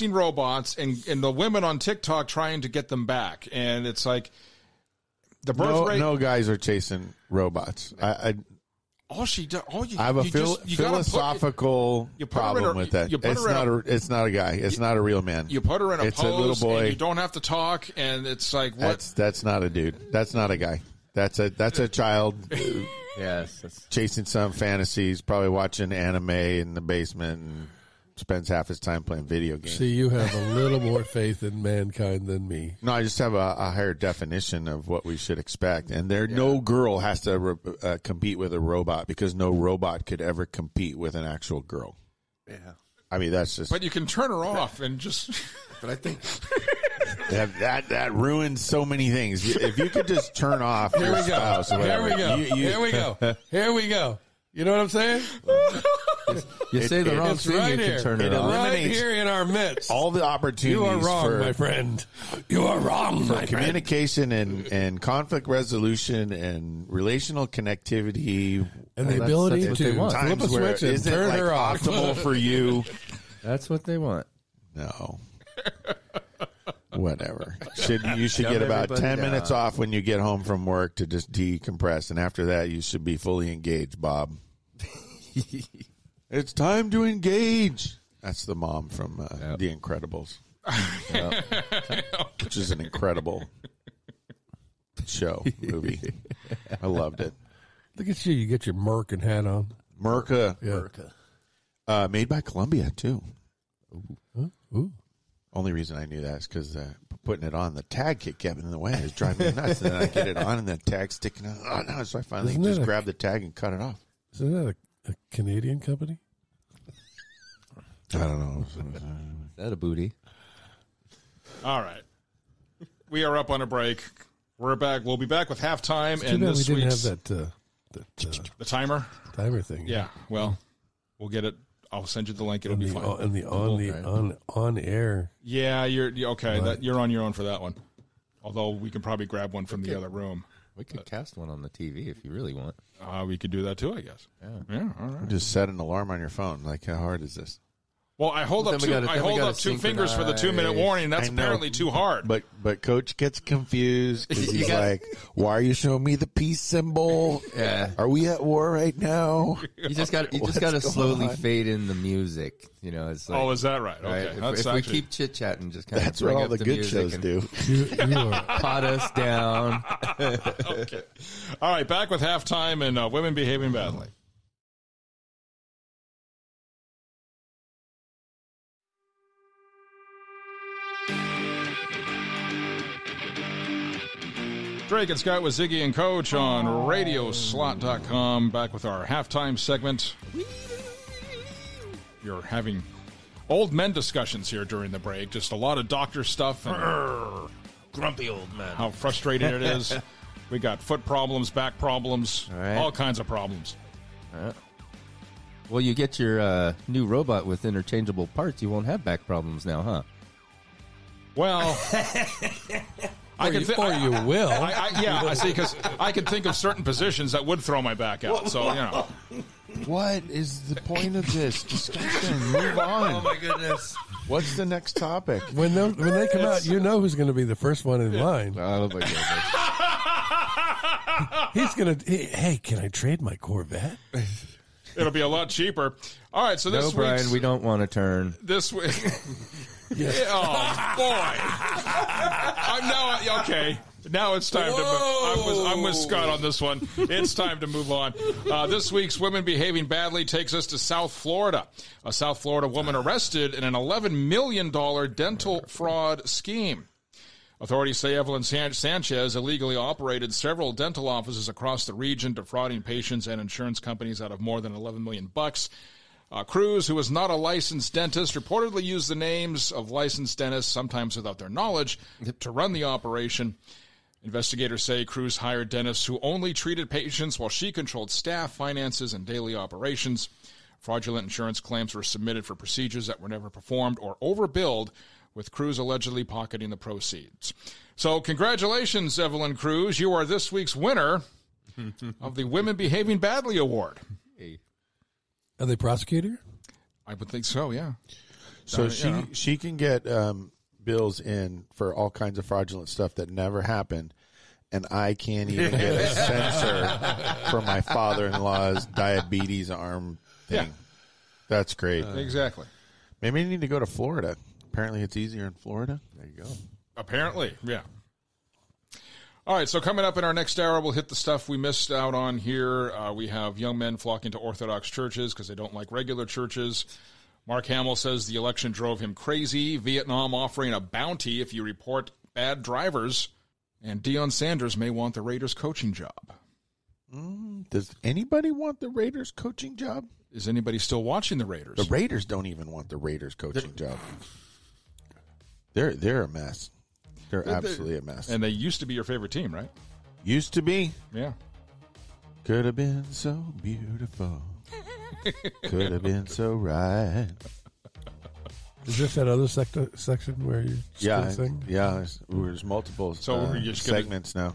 and the women on TikTok trying to get them back, and it's like the birth rate. No guys are chasing robots. I have a philosophical problem with that. It's not a guy. It's not a real man. You put her in a pose, a little boy. And you don't have to talk, and it's like what? That's not a dude. That's not a guy. That's a child. Yes, chasing some fantasies. Probably watching anime in the basement and spends half his time playing video games. See, you have a little more faith in mankind than me. No, I just have a higher definition of what we should expect. And no girl has to compete with a robot because no robot could ever compete with an actual girl. Yeah. I mean, that's just... But you can turn her off and just... But I think... that ruins so many things. If you could just turn off your spouse or whatever. Here we go. You know what I'm saying? You say the wrong thing, right you can turn it off. Right here in our midst. All the opportunities. You are wrong, my friend. You are wrong, my friend. Communication and conflict resolution and relational connectivity. And the ability to flip a switch and turn her off. Optimal for you. That's what they want. No. Whatever. You should get about 10 minutes off when you get home from work to just decompress. And after that, you should be fully engaged, Bob. It's time to engage. That's the mom from The Incredibles. Which is an incredible movie. I loved it. Look at you. You get your Merkin hat on. Merca. Yeah. Made by Columbia, too. Ooh. Only reason I knew that is because putting it on, the tag kept in the way. It was driving me nuts. And then I get it on, and the tag's sticking out. Oh, no. So I finally just grabbed the tag and cut it off. Isn't that a Canadian company? I don't know. Is that a booty? All right. We are up on a break. We're back. We'll be back with halftime. And this we didn't week's... have The timer? Timer thing. Yeah. Well, we'll get it. I'll send you the link. It'll be fine. And the on air. Yeah, you're okay. Right. You're on your own for that one. Although we can probably grab one from the other room. We could cast one on the TV if you really want. We could do that too, I guess. Yeah. All right. Just set an alarm on your phone. Like, how hard is this? Well, I hold up two fingers for the 2-minute warning. That's apparently too hard. But Coach gets confused because he's like, "Why are you showing me the peace symbol? Yeah, are we at war right now?" You just got to slowly fade in the music. You know, it's like, is that right? Okay, If we keep chit chatting, just kind of that's what all the good shows do. You are pot us down. Okay. All right, back with halftime and women behaving badly. Drake and Scott with Ziggy and Coach on Radioslot.com. Back with our halftime segment. You're having old men discussions here during the break. Just a lot of doctor stuff. And grumpy old men. How frustrating it is. We got foot problems, back problems, all kinds of problems. Well, you get your new robot with interchangeable parts. You won't have back problems now, huh? Well... Or you will. I see, because I can think of certain positions that would throw my back out. So, you know. What is the point of this discussion? Move on. Oh, my goodness. What's the next topic? When they come out, you know who's going to be the first one in line. Oh, my goodness. He's going to, hey, can I trade my Corvette? It'll be a lot cheaper. All right, so this week. No, Brian, we don't want to turn. This week. Yes. Oh, boy. I'm now, okay. Now it's time to move. I'm with Scott on this one. It's time to move on. This week's Women Behaving Badly takes us to South Florida. A South Florida woman arrested in an $11 million dental fraud scheme. Authorities say Evelyn Sanchez illegally operated several dental offices across the region, defrauding patients and insurance companies out of more than $11 million. Cruz, who is not a licensed dentist, reportedly used the names of licensed dentists, sometimes without their knowledge, to run the operation. Investigators say Cruz hired dentists who only treated patients while she controlled staff, finances, and daily operations. Fraudulent insurance claims were submitted for procedures that were never performed or overbilled, with Cruz allegedly pocketing the proceeds. So congratulations, Evelyn Cruz. You are this week's winner of the Women Behaving Badly Award. Are they prosecutor? I would think so, yeah. So she can get bills in for all kinds of fraudulent stuff that never happened, and I can't even get a sensor for my father-in-law's diabetes arm thing. Yeah. That's great. Exactly. Maybe I need to go to Florida. Apparently it's easier in Florida. There you go. Apparently, yeah. All right, so coming up in our next hour, we'll hit the stuff we missed out on here. We have young men flocking to Orthodox churches because they don't like regular churches. Mark Hamill says the election drove him crazy. Vietnam offering a bounty if you report bad drivers. And Deion Sanders may want the Raiders coaching job. Does anybody want the Raiders coaching job? Is anybody still watching the Raiders? The Raiders don't even want the Raiders coaching job. They're a mess. They're absolutely a mess. And they used to be your favorite team, right? Used to be. Yeah. Could have been so beautiful. Could have been so right. Is this that other section where you sing? Yeah. There's multiple segments now.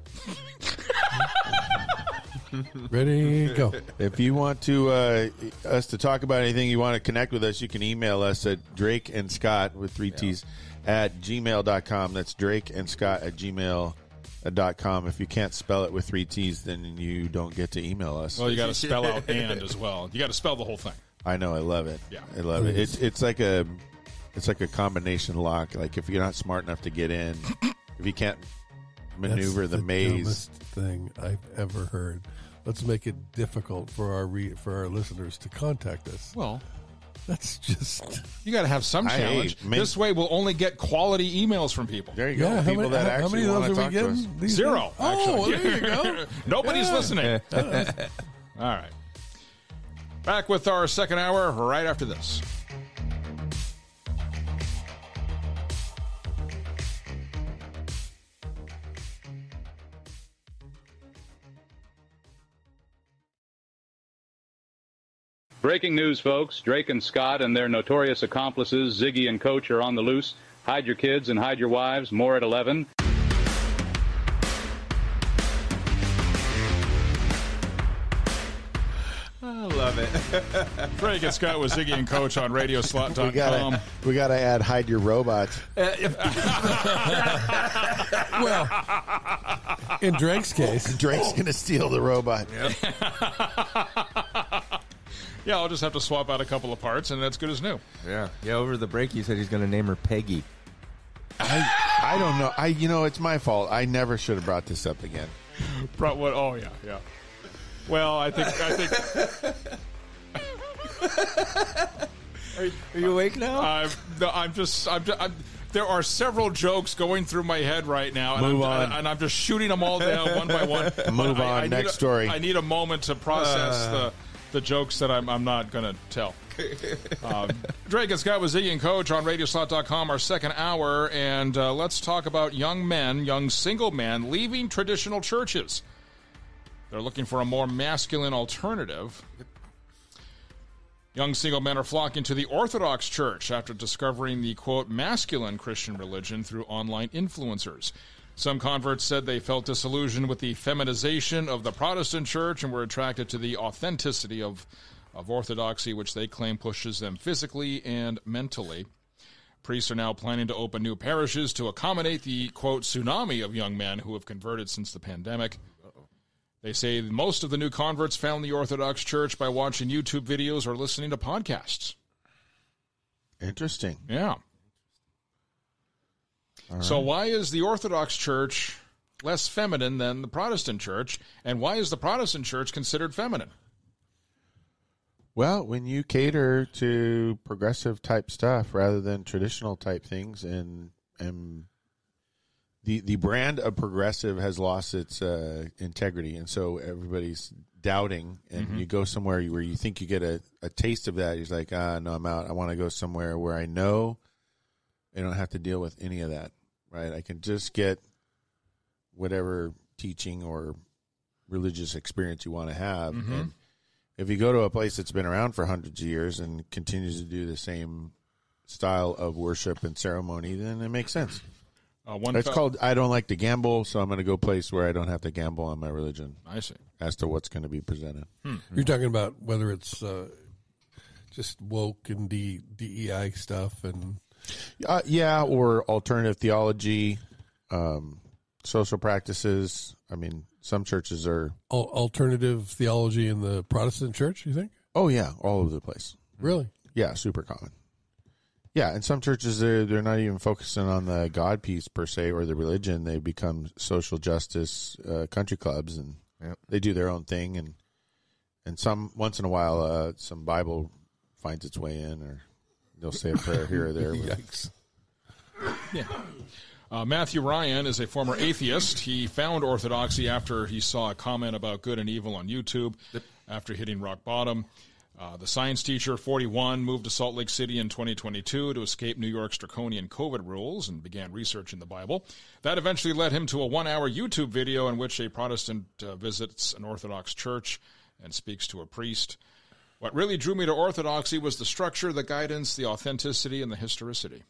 Ready, go. If you want to us to talk about anything, you want to connect with us, you can email us at Drake and Scott with 3 T's at gmail.com. That's Drake and Scott at gmail.com. If you can't spell it with 3 T's, then you don't get to email us. Well, you got to spell out and as well. You got to spell the whole thing. I know. I love it. Yeah. I love it. It's like a combination lock. Like if you're not smart enough to get in, if you can't maneuver the maze. Dumbest thing I've ever heard. Let's make it difficult for our listeners to contact us. Well, that's just... You got to have some challenge. This way we'll only get quality emails from people. There you go. Yeah, people that actually want to talk to us. Zero, actually. Oh, there you go. Nobody's listening. All right. Back with our second hour right after this. Breaking news, folks. Drake and Scott and their notorious accomplices, Ziggy and Coach, are on the loose. Hide your kids and hide your wives. More at 11. I love it. Drake and Scott with Ziggy and Coach on RadioSlot.com. We gotta add hide your robots. Well, in Drake's case, Drake's gonna steal the robot. Yeah, I'll just have to swap out a couple of parts, and that's good as new. Yeah. Over the break, he said he's going to name her Peggy. I don't know. It's my fault. I never should have brought this up again. Brought what? Oh yeah. Well, I think. Are you awake now? There are several jokes going through my head right now, and I'm just shooting them all down one by one. Move on. Next story. I need a moment to process the jokes that I'm not going to tell. Drake and Scott with Ziggy and Coach on RadioSlot.com, our second hour, and let's talk about young single men leaving traditional churches. They're looking for a more masculine alternative. Young single men are flocking to the Orthodox Church after discovering the, quote, masculine Christian religion through online influencers. Some converts said they felt disillusioned with the feminization of the Protestant church and were attracted to the authenticity of orthodoxy, which they claim pushes them physically and mentally. Priests are now planning to open new parishes to accommodate the, quote, tsunami of young men who have converted since the pandemic. They say most of the new converts found the Orthodox Church by watching YouTube videos or listening to podcasts. Interesting. Yeah. So why is the Orthodox Church less feminine than the Protestant Church, and why is the Protestant Church considered feminine? Well, when you cater to progressive type stuff rather than traditional type things, and the brand of progressive has lost its integrity, and so everybody's doubting, and you go somewhere where you think you get a taste of that. He's like, no, I'm out. I want to go somewhere where I know I don't have to deal with any of that. Right, I can just get whatever teaching or religious experience you want to have. And if you go to a place that's been around for hundreds of years and continues to do the same style of worship and ceremony, then it makes sense. It's called I don't like to gamble, so I'm going to go a place where I don't have to gamble on my religion. I see. As to what's going to be presented. You're talking about whether it's just woke and DEI stuff and... or alternative theology, social practices. I mean, some churches are... Alternative theology in the Protestant church, you think? Oh, yeah, all over the place. Really? Yeah, super common. Yeah, and some churches, they're not even focusing on the God piece per se or the religion. They become social justice country clubs, and they do their own thing. And some once in a while, some Bible finds its way in, or... They'll say a prayer here or there. Yikes. Yeah. Matthew Ryan is a former atheist. He found orthodoxy after he saw a comment about good and evil on YouTube after hitting rock bottom. The science teacher, 41, moved to Salt Lake City in 2022 to escape New York's draconian COVID rules and began researching the Bible. That eventually led him to a 1-hour YouTube video in which a Protestant visits an Orthodox church and speaks to a priest. What really drew me to Orthodoxy was the structure, the guidance, the authenticity, and the historicity.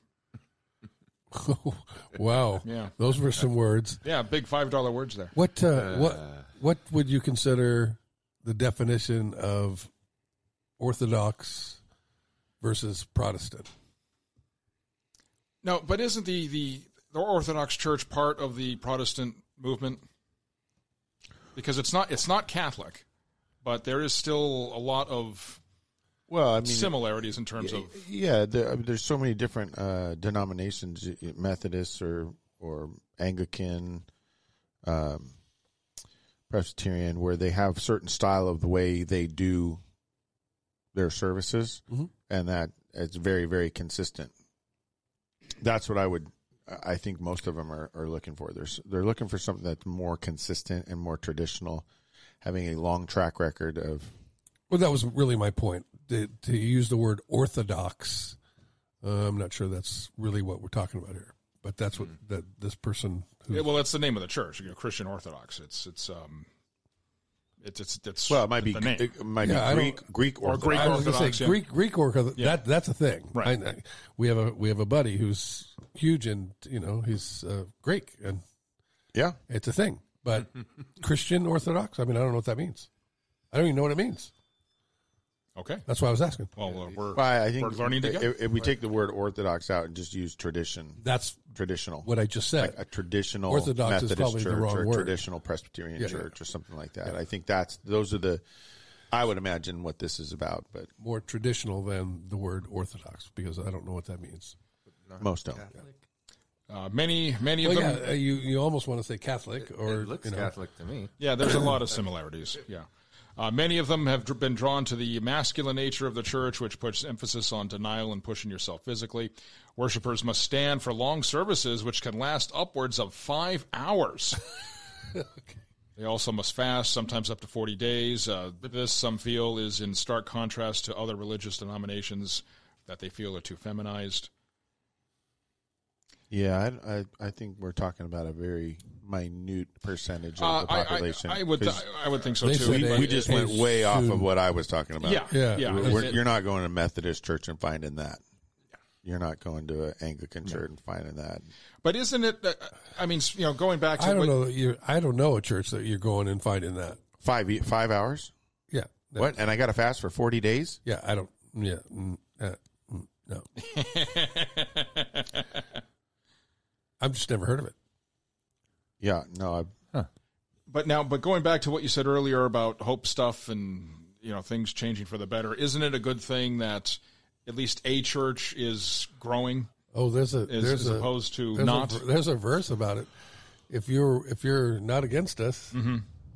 Wow. Yeah. Those were some words. Yeah, big $5 words there. What would you consider the definition of Orthodox versus Protestant? No, but isn't the Orthodox Church part of the Protestant movement? Because it's not Catholic. But there is still a lot of similarities in terms of... Yeah, there's so many different denominations, Methodist or Anglican, Presbyterian, where they have certain style of the way they do their services, and that it's very, very consistent. That's what I think most of them are looking for. They're looking for something that's more consistent and more traditional, having a long track record of... Well, that was really my point. To use the word orthodox, I'm not sure that's really what we're talking about here. But that's what this person... well, that's the name of the church, Christian Orthodox. It's well, it might be the name. It might be Greek or Greek I was going Orthodox. to say Greek Orthodox. Yeah. That's a thing. Right. We have a buddy who's huge, and he's Greek, and yeah, it's a thing. But Christian Orthodox, I mean, I don't know what that means. I don't even know what it means. Okay, that's why I was asking. Well, I think we're learning together. If we take the word Orthodox out and just use tradition, that's traditional. What I just said. Like a traditional Orthodox Methodist is probably church the wrong or a word. traditional Presbyterian Yeah, church or something like that. Yeah. I think those are I would imagine what this is about, but more traditional than the word Orthodox, because I don't know what that means. Most don't. Many of them. Yeah, you almost want to say Catholic, or it looks Catholic to me. Yeah, there's a lot of similarities. Yeah. Many of them have been drawn to the masculine nature of the church, which puts emphasis on denial and pushing yourself physically. Worshippers must stand for long services, which can last upwards of 5 hours. Okay. They also must fast, sometimes up to 40 days. This, some feel, is in stark contrast to other religious denominations that they feel are too feminized. Yeah, I think we're talking about a very minute percentage of the population. I would think so They too. said we just went way off of what I was talking about. Yeah. You're not going to a Methodist church and finding that. You're not going to an Anglican church and finding that. But isn't it? I mean, going back to I don't know a church that you're going and finding that 5 hours. Yeah. What? And I got to fast for 40 days? Yeah, I don't. Yeah. No. I've just never heard of it. Yeah, no. But going back to what you said earlier about hope stuff and things changing for the better, isn't it a good thing that at least a church is growing? Oh, there's a verse about it. If you're not against us, mm-hmm.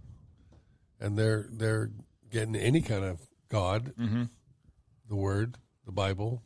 and they're getting any kind of God, mm-hmm. the Word, the Bible.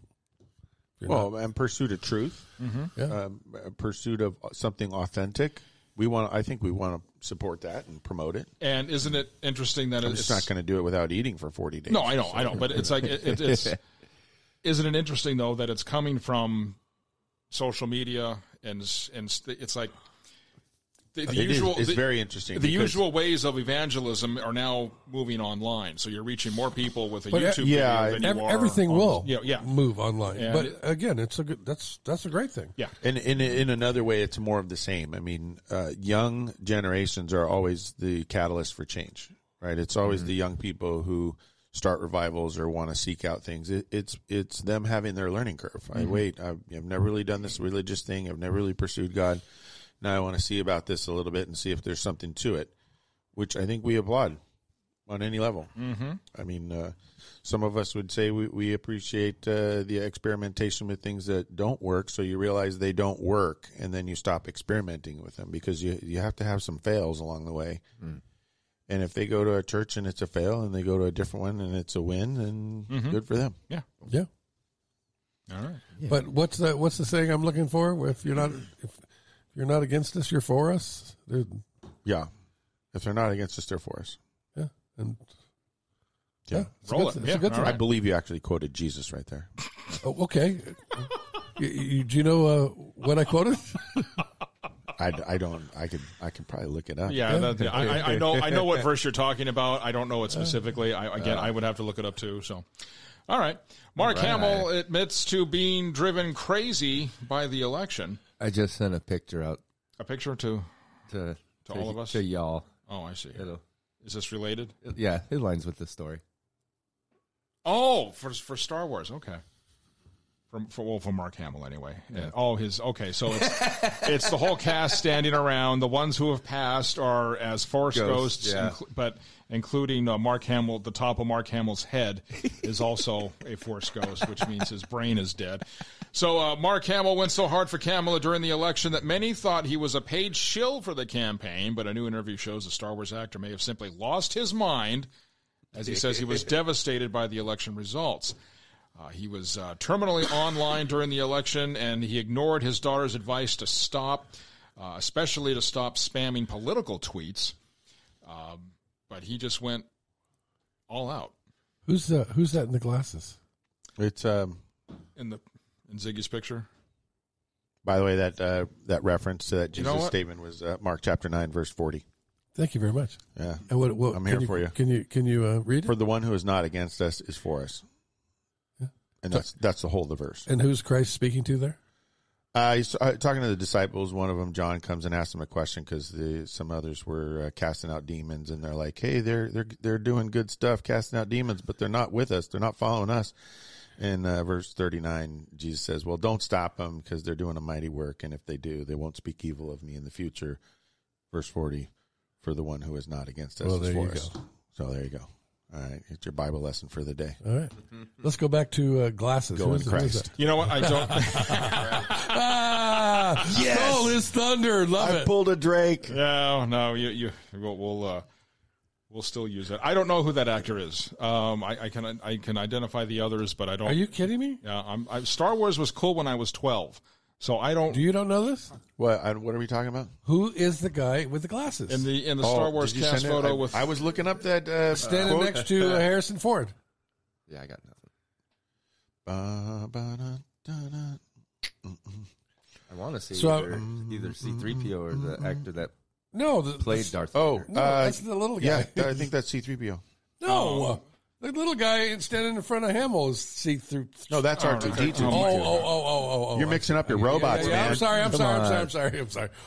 And pursuit of truth, mm-hmm. Pursuit of something authentic. I think we want to support that and promote it. And isn't it interesting that I'm just not going to do it without eating for 40 days? No, I know. But it's like it's. Isn't it interesting though that it's coming from social media and it's like the usual. It's very interesting. The usual ways of evangelism are now moving online, so you're reaching more people with a YouTube video than you are. Everything will yeah. move online, and but again, it's a good. That's a great thing. Yeah, and in another way, it's more of the same. I mean, young generations are always the catalyst for change, right? It's always the young people who start revivals or want to seek out things. It's them having their learning curve. I've never really done this religious thing. I've never really pursued God. Now I want to see about this a little bit and see if there's something to it, which I think we applaud on any level. Mm-hmm. I mean, some of us would say we appreciate the experimentation with things that don't work, so you realize they don't work, and then you stop experimenting with them because you have to have some fails along the way. Mm. And if they go to a church and it's a fail, and they go to a different one and it's a win, then good for them. Yeah. Yeah. All right. Yeah. But what's the saying I'm looking for? If you're not against us, you're for us. Yeah. If they're not against us, they're for us. Yeah. And it's a good thing. I believe you actually quoted Jesus right there. Oh, okay. Do you know what I quoted? I don't. I can probably look it up. Yeah, I know what verse you're talking about. I don't know it specifically. I would have to look it up too. So, all right. Mark Hamill admits to being driven crazy by the election. I just sent a picture out. A picture to all of us? To y'all. Oh, I see. Is this related? Yeah, it lines with the story. Oh, for Star Wars. Okay. For Mark Hamill anyway. Yeah. So it's the whole cast standing around. The ones who have passed are as Force Ghosts, but including Mark Hamill. The top of Mark Hamill's head is also a Force Ghost, which means his brain is dead. So Mark Hamill went so hard for Kamala during the election that many thought he was a paid shill for the campaign, but a new interview shows the Star Wars actor may have simply lost his mind, as he says he was devastated by the election results. He was terminally online during the election, and he ignored his daughter's advice to stop, especially to stop spamming political tweets. But he just went all out. Who's that in the glasses? It's in Ziggy's picture. By the way, that reference to that Jesus statement was Mark chapter 9, verse 40. Thank you very much. Yeah. And what I'm here for you. Can you read it? For the one who is not against us is for us. Yeah. And that's the whole of the verse. And who's Christ speaking to there? He's talking to the disciples. One of them, John, comes and asks him a question because some others were casting out demons, and they're like, "Hey, they're doing good stuff, casting out demons, but they're not with us. They're not following us." In verse 39, Jesus says, "Well, don't stop them because they're doing a mighty work, and if they do, they won't speak evil of me in the future." Verse 40, for the one who is not against us is for us. So there you go. All right, it's your Bible lesson for the day. All right, let's go back to glasses. Go in Christ. You know what? I don't. Yes, Stole his thunder. Love it. Pulled a Drake. No. We'll still use it. I don't know who that actor is. I can identify the others, but I don't. Are you kidding me? Yeah, Star Wars was cool when I was 12, so I don't. You don't know this? What are we talking about? Who is the guy with the glasses in the Star Wars cast photo? With I was looking up that standing quote. next to Harrison Ford. Yeah, I got nothing. I want to see either C-3PO or the actor that played Darth Vader. No, that's the little guy. Yeah, I think that's C-3PO. No, the little guy standing in front of Hamill is see-through. No, that's R2-D2. Oh! You're mixing up your robots, man. I'm sorry. I'm sorry.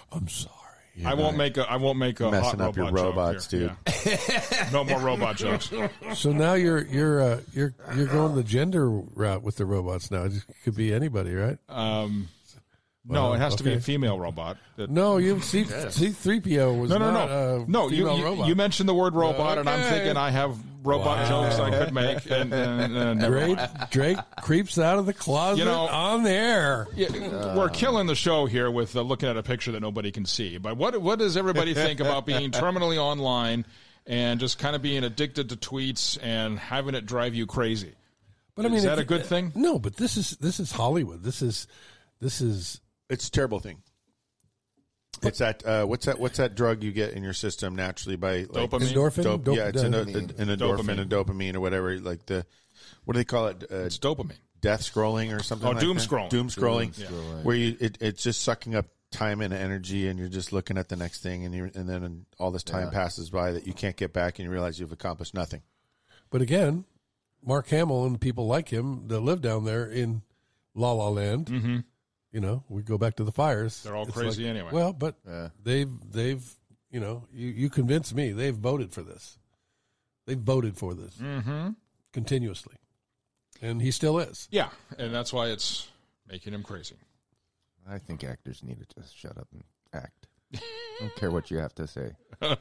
I won't make a messing hot up your robot robots, joke dude. Yeah. No more robot jokes. So now you're going the gender route with the robots now. It could be anybody, right? No, it has to be a female robot. No, C-3PO was not a female robot. You mentioned the word robot, and I'm thinking I have robot jokes I could make. And Drake creeps out of the closet on the air. We're killing the show here with looking at a picture that nobody can see. But what does everybody think about being terminally online and just kind of being addicted to tweets and having it drive you crazy? But I mean, is that a good thing? No, but this is Hollywood. This is. It's a terrible thing. It's that what's that drug you get in your system naturally by like dopamine? Endorphin? Yeah, it's an endorphin and dopamine or whatever. Like what do they call it? It's dopamine. Death scrolling or something. Doom scrolling. Doom scrolling. Where it's just sucking up time and energy, and you're just looking at the next thing, and then all this time passes by that you can't get back, and you realize you've accomplished nothing. But again, Mark Hamill and people like him that live down there in La La Land. Mm-hmm. We go back to the fires. They're all crazy anyway. Well, but they've you convinced me. They've voted for this. They've voted for this continuously, and he still is. Yeah, and that's why it's making him crazy. I think actors need to just shut up and act. I don't care what you have to say.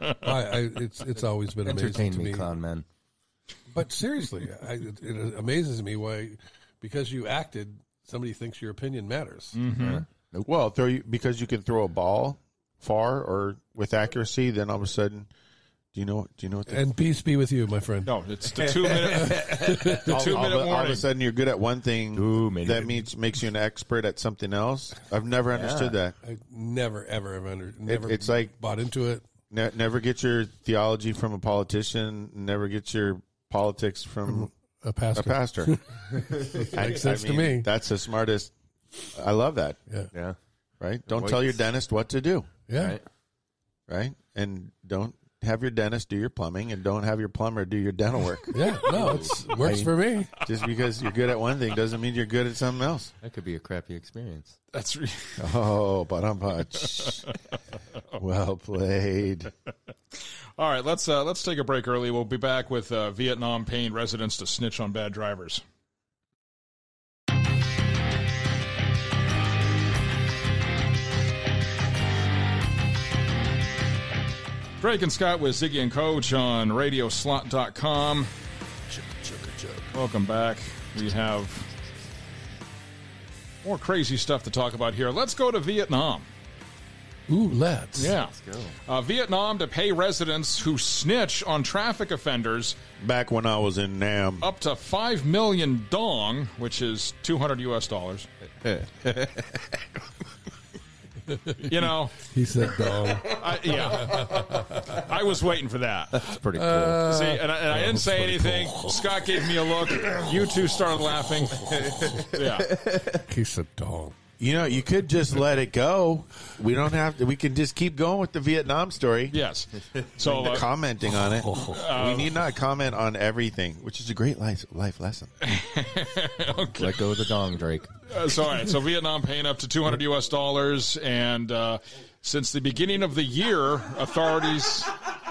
It's always been amazing Entertain to me, me, con man. But seriously, it amazes me why, because you acted. Somebody thinks your opinion matters. Mm-hmm. Nope. Well, because you can throw a ball far or with accuracy, then all of a sudden, do you know what? And peace be with you, my friend. No, it's the 2 minute. The 2 minute warning. All of a sudden, you're good at one thing. That makes you an expert at something else. I've never understood that. I never ever have it's like bought into it. Never get your theology from a politician. Never get your politics from a pastor. Makes sense to me. That's the smartest. I love that. Yeah. Right? Don't tell your dentist what to do. Yeah. Right? And don't have your dentist do your plumbing, and don't have your plumber do your dental work. Yeah. No, it works for me. Just because you're good at one thing doesn't mean you're good at something else. That could be a crappy experience. That's well played. All right, let's take a break early. We'll be back with Vietnam paying residents to snitch on bad drivers. Drake and Scott with Ziggy and Coach on RadioSlot.com. Welcome back. We have more crazy stuff to talk about here. Let's go to Vietnam. Ooh, let's. Yeah. Let's go. Vietnam to pay residents who snitch on traffic offenders. Back when I was in Nam. Up to 5 million dong, which is $200 US. He said dong. I was waiting for that. That's pretty cool. See, and I didn't say anything. Cool. Scott gave me a look. You two started laughing. Yeah. He said dong. You know, you could just let it go. We don't have to. We can just keep going with the Vietnam story. Yes. So commenting on it. We need not comment on everything, which is a great life lesson. Okay. Let go of the dong, Drake. So, all right. So Vietnam paying up to $200 and since the beginning of the year, authorities.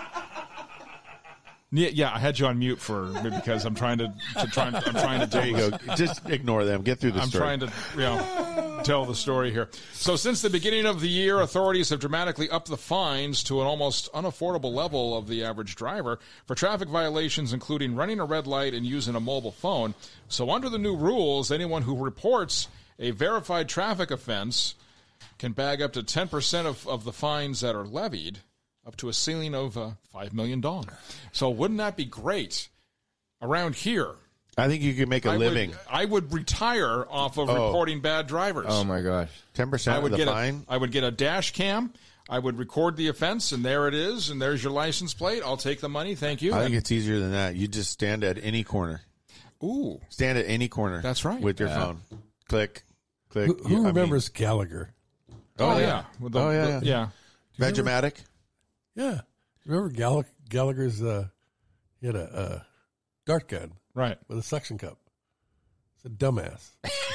Yeah, I had you on mute because I'm trying to. There you go. Just ignore them. Get through the story. I'm trying to, tell the story here. So, since the beginning of the year, authorities have dramatically upped the fines to an almost unaffordable level of the average driver for traffic violations, including running a red light and using a mobile phone. So, under the new rules, anyone who reports a verified traffic offense can bag up to 10% of the fines that are levied, up to a ceiling of $5 million. So wouldn't that be great around here? I think you could make a living. I would retire off of reporting bad drivers. Oh, my gosh. 10% of the fine? I would get a dash cam. I would record the offense, and there it is, and there's your license plate. I'll take the money. Thank you. I think it's easier than that. You just stand at any corner. Ooh. Stand at any corner. That's right. With your phone. Click. Who remembers Gallagher? Oh, yeah. Yeah. Vegematic? Yeah. Remember Gallagher's, he had a dart gun. Right. With a suction cup. It's a dumbass.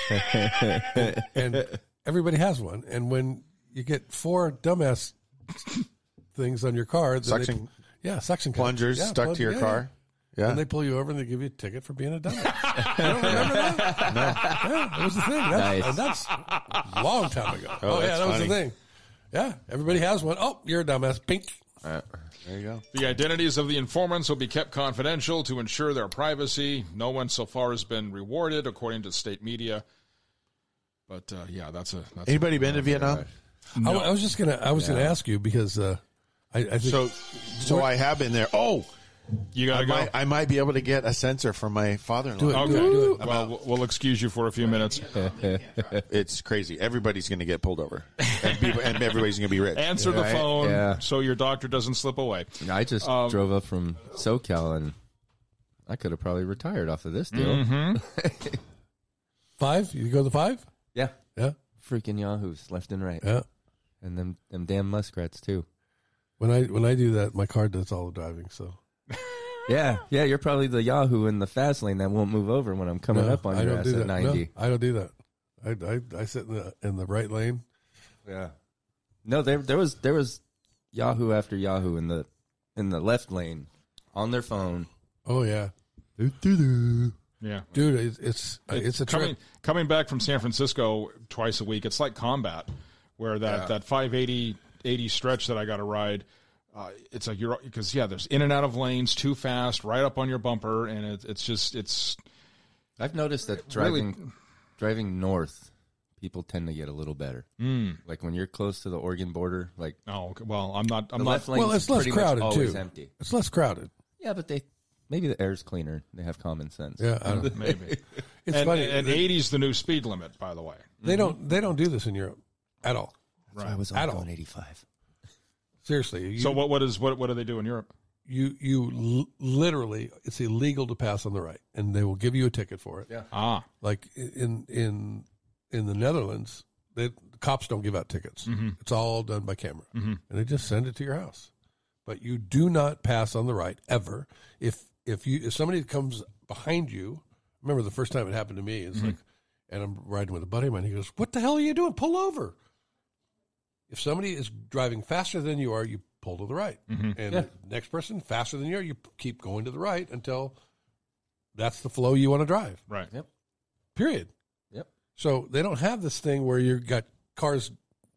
and everybody has one. And when you get 4 dumbass things on your car. Suction suction cups. Plungers stuck to your car. Yeah. And they pull you over and they give you a ticket for being a dumbass. You don't remember that? No. Yeah, that was the thing. That's a long time ago. Oh, yeah, that was the thing. Yeah, everybody has one. Oh, you're a dumbass. Pink. There you go. The identities of the informants will be kept confidential to ensure their privacy. No one so far has been rewarded, according to state media. But that's anybody been to Vietnam? No. I was just gonna ask you because I think so. I have been there. Oh. You gotta go. I might be able to get a sensor from my father-in-law. Do it. Well, we'll excuse you for a few minutes. It's crazy. Everybody's going to get pulled over, and everybody's going to be rich. Answer the phone so your doctor doesn't slip away. I just drove up from SoCal, and I could have probably retired off of this deal. Mm-hmm. 5? You go to the 5? Yeah. Yeah. Freaking Yahoos left and right. Yeah. And them damn muskrats too. When I do that, my car does all the driving. So. Yeah, you're probably the Yahoo in the fast lane that won't move over when I'm coming up on your ass at 90. No, I don't do that. I sit in the right lane. Yeah. No, there was Yahoo after Yahoo in the left lane on their phone. Oh yeah. Yeah, dude, it's a trip. Coming back from San Francisco twice a week. It's like combat, where that 580 stretch that I got to ride. It's like because there's in and out of lanes too fast, right up on your bumper, and it's. I've noticed that driving north, people tend to get a little better. Like when you're close to the Oregon border, like I'm not. Well, it's less crowded too. Empty. It's less crowded. Yeah, but maybe the air's cleaner. They have common sense. Yeah, I don't maybe. It's funny. And 80's the new speed limit, by the way. They don't do this in Europe at all. Right. I was going 85. Seriously. So what do they do in Europe? You literally, it's illegal to pass on the right, and they will give you a ticket for it. Yeah. Like in the Netherlands, the cops don't give out tickets. Mm-hmm. It's all done by camera, and they just send it to your house. But you do not pass on the right ever. If somebody comes behind you, remember the first time it happened to me, it's like, and I'm riding with a buddy of mine. He goes, "What the hell are you doing? Pull over." If somebody is driving faster than you are, you pull to the right. And the next person, faster than you are, you keep going to the right until that's the flow you want to drive. Right. Yep. Period. Yep. So they don't have this thing where you've got cars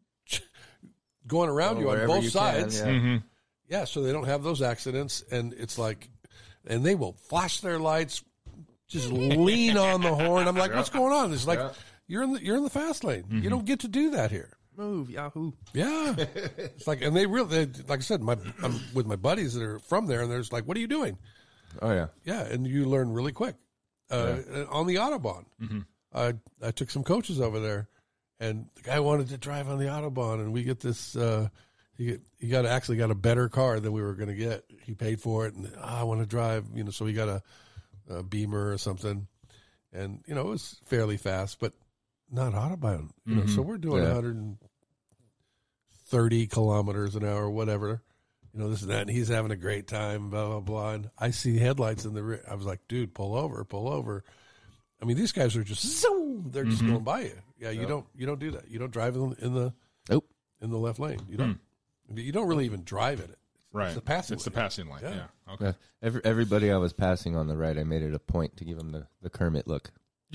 going around you on both sides. Yeah, so they don't have those accidents. And it's like, and they will flash their lights, just lean on the horn. I'm like, what's going on? It's like, you're in the fast lane. You don't get to do that here. Move, Yahoo. Yeah. It's like, and they like I said, I'm with my buddies that are from there, and they're just like, what are you doing? Oh, yeah. Yeah, and you learn really quick. On the Autobahn. I took some coaches over there, and the guy wanted to drive on the Autobahn, and we get this, he got a better car than we were going to get. He paid for it, and I want to drive, so he got a Beamer or something, and, it was fairly fast, but not autobahn. You know, so we're doing 130 kilometers an hour, whatever. You know, this and that, and he's having a great time, blah, blah, blah. And I see headlights in the rear. I was like, dude, pull over, pull over. I mean, these guys are just, zoom, they're just going by you. Yeah, you don't do that. You don't drive in the left lane. You don't. You don't really even drive in it. Right. It's the passing lane. It's the passing lane, yeah. Okay. Yeah. Everybody I was passing on the right, I made it a point to give them the Kermit look.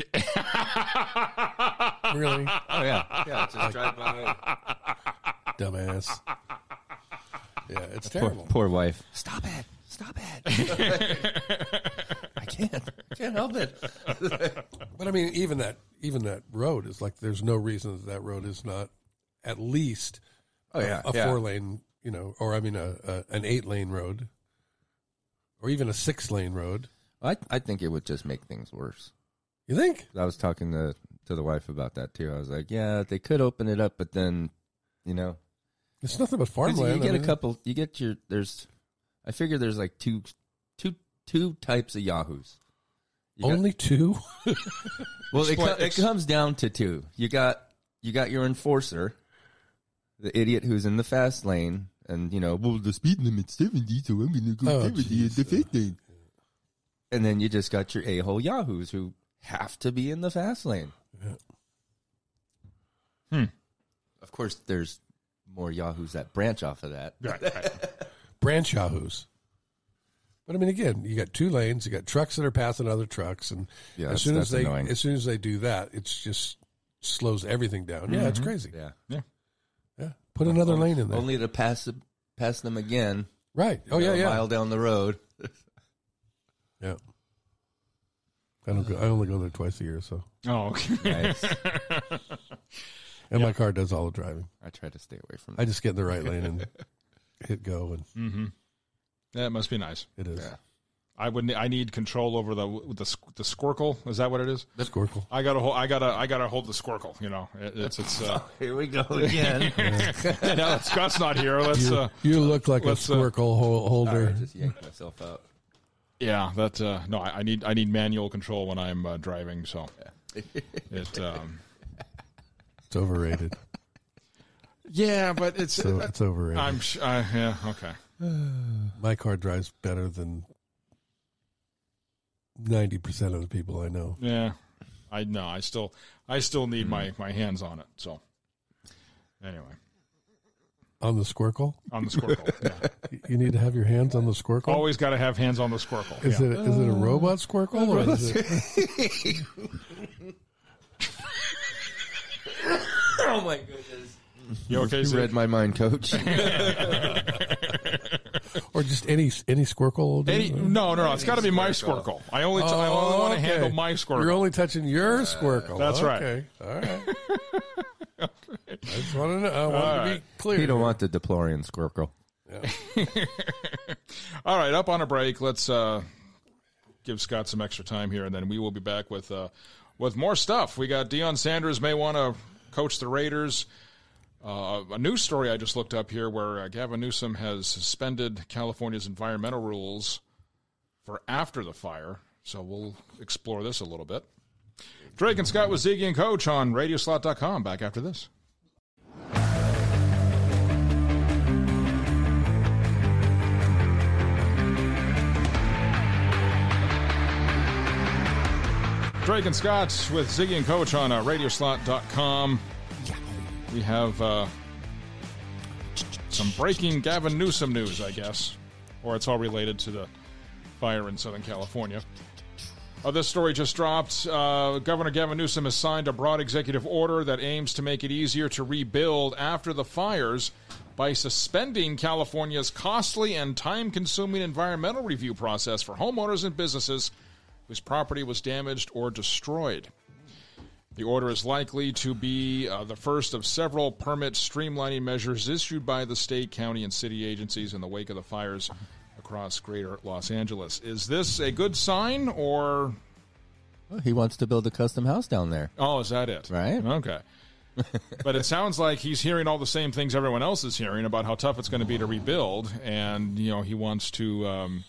Really? Oh, yeah. Yeah, just drive by. Dumbass. Yeah, it's terrible. Poor wife. Stop it. I can't help it. But I mean, even that road is like, there's no reason that road is not at least a 4-lane, you know, or I mean an 8-lane road, or even a 6-lane road. I think it would just make things worse. You think? I was talking to the wife about that too. I was like, yeah, they could open it up, but then, you know, it's nothing but farmland. You get a couple. You get your. I figure there's like two types of yahoos. Only two? Well, it comes down to two. You got your enforcer, the idiot who's in the fast lane, and you know, well, the speed limit's 70, so I'm going to go 70 in the fast lane. And then you just got your a-hole yahoos who have to be in the fast lane. Yeah. Of course, there's more yahoos that branch off of that. Right. Branch yahoos. But I mean, again, you got 2 lanes. You got trucks that are passing other trucks, and as soon as they do that, it's just slows everything down. Yeah, it's crazy. Yeah. Put another lane in there, only to pass them again. Right. Oh a yeah. mile down the road. Yeah. I only go there twice a year, so. Oh, okay. Nice. And my car does all the driving. I try to stay away from that. I just get in the right lane and hit go, and Yeah, it must be nice. it is. Yeah. I need control over the squircle. Is that what it is? The squircle. I gotta hold the squircle. You know, it's Here we go again. now that Scott's not here. Let's. You look like a squircle holder. I just yanked myself out. Yeah, that no. I need manual control when I'm driving. So it's overrated. Yeah, but it's overrated. yeah, okay. My car drives better than 90% of the people I know. Yeah, I know. I still need my hands on it. So anyway, on the squircle. Yeah. You need to have your hands on the squircle. Always got to have hands on the squircle. Is it a robot squircle or is it? Oh my goodness! You okay? You read my mind, Coach. Or just any squircle? No. It's got to be my squircle. I only want to handle my squircle. You're only touching your squircle. That's right. Okay. All right. I just want to know. I want to be clear. You don't want the DePlorian squircle. Yeah. All right, up on a break. Let's give Scott some extra time here, and then we will be back with more stuff. We got Deion Sanders may want to coach the Raiders. A news story I just looked up here where Gavin Newsom has suspended California's environmental rules for after the fire. So we'll explore this a little bit. Drake and Scott with Ziggy and Coach on Radioslot.com. Back after this. Drake and Scott with Ziggy and Coach on Radioslot.com. We have some breaking Gavin Newsom news, I guess. Or it's all related to the fire in Southern California. This story just dropped. Governor Gavin Newsom has signed a broad executive order that aims to make it easier to rebuild after the fires by suspending California's costly and time-consuming environmental review process for homeowners and businesses whose property was damaged or destroyed. The order is likely to be the first of several permit streamlining measures issued by the state, county, and city agencies in the wake of the fires across greater Los Angeles. Is this a good sign, or... Well, he wants to build a custom house down there. Oh, is that it? Right. Okay. But it sounds like he's hearing all the same things everyone else is hearing about how tough it's going to be to rebuild, and, you know, he wants to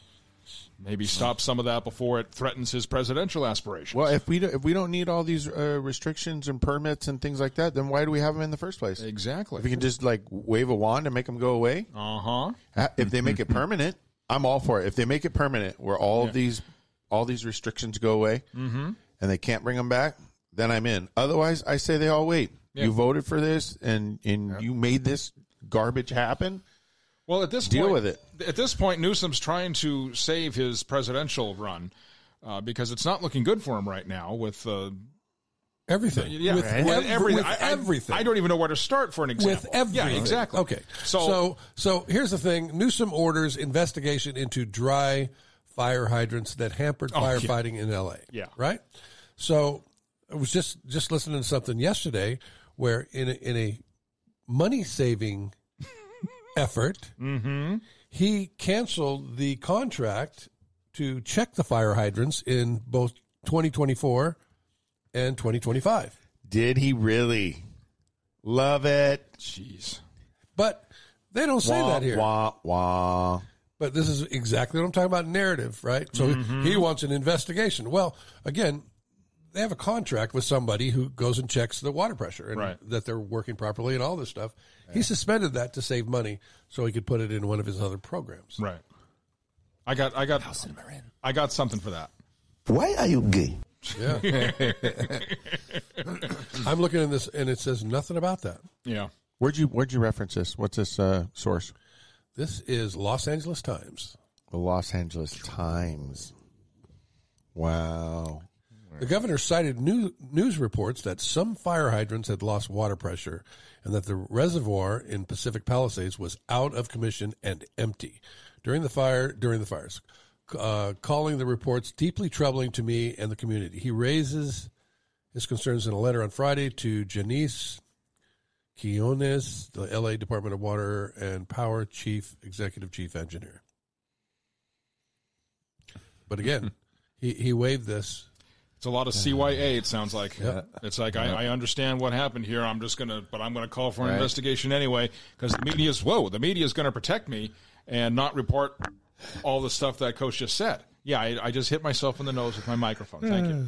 Maybe stop some of that before it threatens his presidential aspirations. Well, if we don't need all these restrictions and permits and things like that, then why do we have them in the first place? Exactly. If we can just like wave a wand and make them go away. If they make it permanent, I'm all for it. If they make it permanent, where all these restrictions go away, and they can't bring them back, then I'm in. Otherwise, I say they all wait. You voted for this, and you made this garbage happen. Well, at this deal point, with it. At this point, Newsom's trying to save his presidential run because it's not looking good for him right now with everything. Yeah, with everything. Everything. I don't even know where to start for an example. With everything. Yeah, exactly. Okay. So here's the thing. Newsom orders investigation into dry fire hydrants that hampered firefighting in L.A. Yeah. Right? So I was just listening to something yesterday where in a money-saving effort, he canceled the contract to check the fire hydrants in both 2024 and 2025. Did he really? Love it. Jeez. But they don't say that here. Wah, wah. But this is exactly what I'm talking about, narrative, right? So he wants an investigation. Well, again, they have a contract with somebody who goes and checks the water pressure and that they're working properly and all this stuff. He suspended that to save money so he could put it in one of his other programs. Right. I got something for that. Why are you gay? Yeah. I'm looking at this and it says nothing about that. Yeah. Where'd you reference this? What's this source? This is Los Angeles Times. The Los Angeles Times. Wow. The governor cited news reports that some fire hydrants had lost water pressure and that the reservoir in Pacific Palisades was out of commission and empty during the fires, calling the reports deeply troubling to me and the community. He raises his concerns in a letter on Friday to Janice Quinones, the L.A. Department of Water and Power Executive Chief Engineer. But again, he waived this. It's a lot of CYA, it sounds like. Yep. It's like, I understand what happened here. I'm going to call for an investigation anyway because the media is going to protect me and not report all the stuff that Coach just said. Yeah, I just hit myself in the nose with my microphone. Thank you.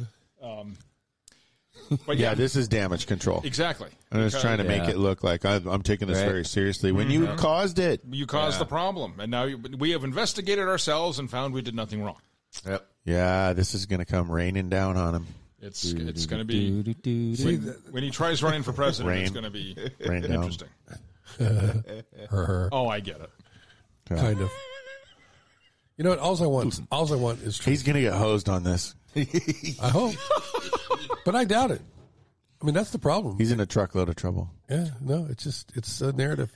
But yeah, this is damage control. Exactly. And it's trying to make it look like I'm taking this very seriously when you caused it. You caused the problem. And now we have investigated ourselves and found we did nothing wrong. Yep. Yeah, this is going to come raining down on him. It's going to be when he tries running for president. It's going to be interesting. Oh, I get it. Kind of. You know what? All I want is he's going to get hosed on this. I hope, but I doubt it. I mean, that's the problem. He's in a truckload of trouble. Yeah, no, it's a narrative.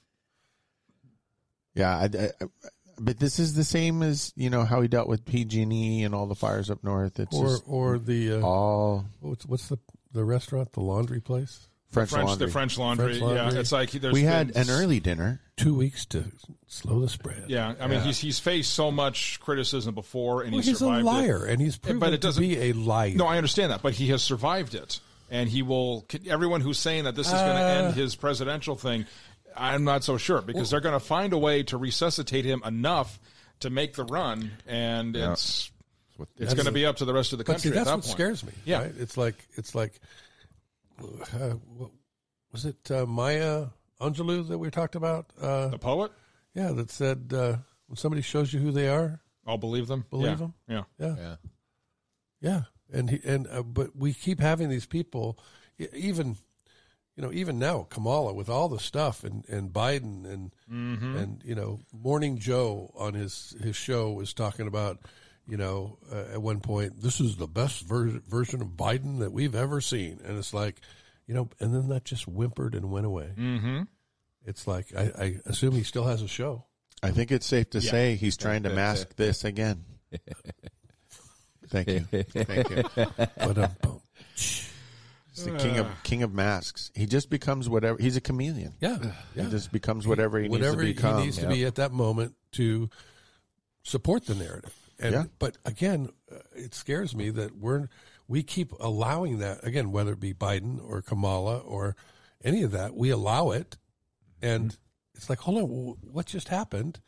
Yeah, but this is the same as how he dealt with PG&E and all the fires up north. It's or the what's the restaurant, the laundry place, The French Laundry. Yeah, it's like we had an early dinner. 2 weeks to slow the spread. Yeah, I mean he's faced so much criticism before, and he's survived a liar, and he's proven to be a liar. No, I understand that, but he has survived it, and he will. Everyone who's saying that this is going to end his presidential thing, I'm not so sure because they're going to find a way to resuscitate him enough to make the run, and it's going to be up to the rest of the country. That's at that what point. Scares me. Yeah, right? It's like. Was it Maya Angelou that we talked about? The poet? Yeah, that said, when somebody shows you who they are, I'll believe them. Believe them? Yeah. But we keep having these people, even now, Kamala with all the stuff and Biden and Morning Joe on his show was talking about, at one point, this is the best version of Biden that we've ever seen. And it's like, and then that just whimpered and went away. Mm-hmm. It's like, I assume he still has a show. I think it's safe to say he's trying to mask this again. Thank you. Thank you. He's the king of masks. He just becomes whatever. He's a chameleon. Yeah. He just becomes whatever he needs to become. He needs to be at that moment to support the narrative. But again, it scares me that we keep allowing that, again, whether it be Biden or Kamala or any of that, we allow it. And it's like, hold on, what just happened?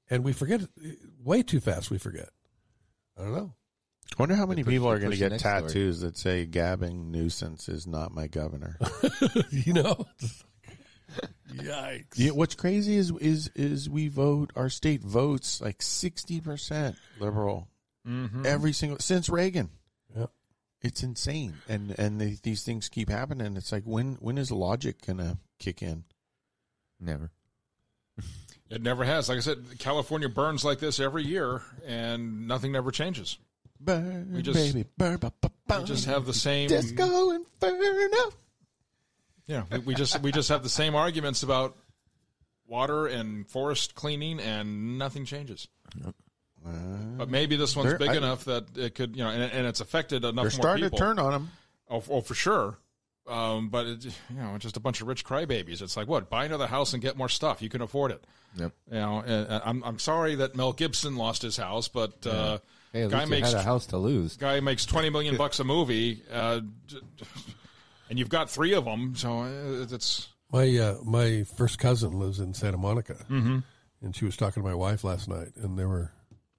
And we forget way too fast. We forget. I don't know. I wonder how many people are going to get next tattoos that say Gavin Newsom is not my governor. You know? Yikes. Yeah, what's crazy is we vote, our state votes like 60% liberal. Every single, since Reagan. Yep. It's insane. And these things keep happening. It's like, when is logic going to kick in? Never. It never has. Like I said, California burns like this every year, and nothing ever changes. Burn, We just- baby, burn, We just have the same Disco Inferno. Yeah, we just have the same arguments about water and forest cleaning, and nothing changes. But maybe this one's big enough that it could, and it's affected enough more people. They're starting to turn on them. Oh, for sure. But it's just a bunch of rich crybabies. It's like, what? Buy another house and get more stuff. You can afford it. Yep. And I'm sorry that Mel Gibson lost his house, but Hey, at guy least makes you had a house to lose. Guy makes $20 million a movie, and you've got 3 of them. So it's My first cousin lives in Santa Monica, and she was talking to my wife last night, and there were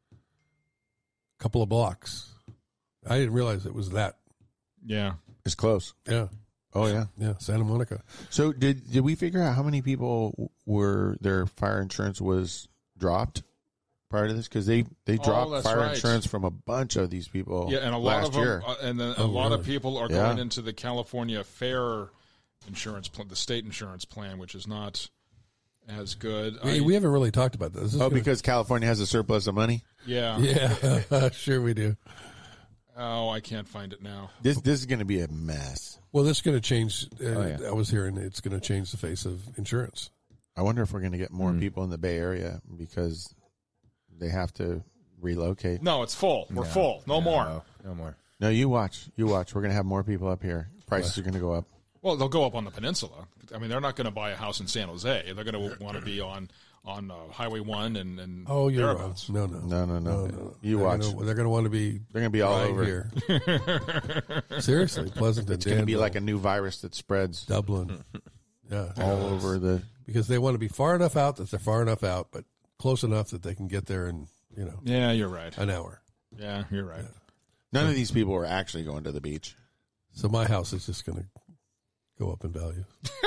a couple of blocks. I didn't realize it was that. Yeah, it's close. Yeah. Oh yeah, yeah. Santa Monica. So did we figure out how many people their fire insurance was dropped prior to this? Because they dropped fire insurance from a bunch of these people. Yeah, and a lot last of them, year. and then a lot of people are going into the California Fair insurance plan, the state insurance plan, which is not as good. We haven't really talked about this. Because California has a surplus of money. Yeah, yeah, sure we do. Oh, I can't find it now. This is going to be a mess. Well, this is going to change. I was hearing it's going to change the face of insurance. I wonder if we're going to get more people in the Bay Area because they have to relocate. No, it's full. We're full. No more. No more. No, you watch. We're going to have more people up here. Prices are going to go up. Well, they'll go up on the peninsula. I mean, they're not going to buy a house in San Jose. They're going to want to be on Highway 1 and oh, you're wrong. thereabouts. No. You watch. They're going to want to be. They're going to be all right over here. Seriously, Pleasanton. It's going to be like a new virus that spreads. Dublin. Yeah, all over the. Because they want to be far enough out that they're far enough out, but close enough that they can get there in Yeah, you're right. an hour. Yeah, you're right. None of these people are actually going to the beach. So my house is just going to go up in value.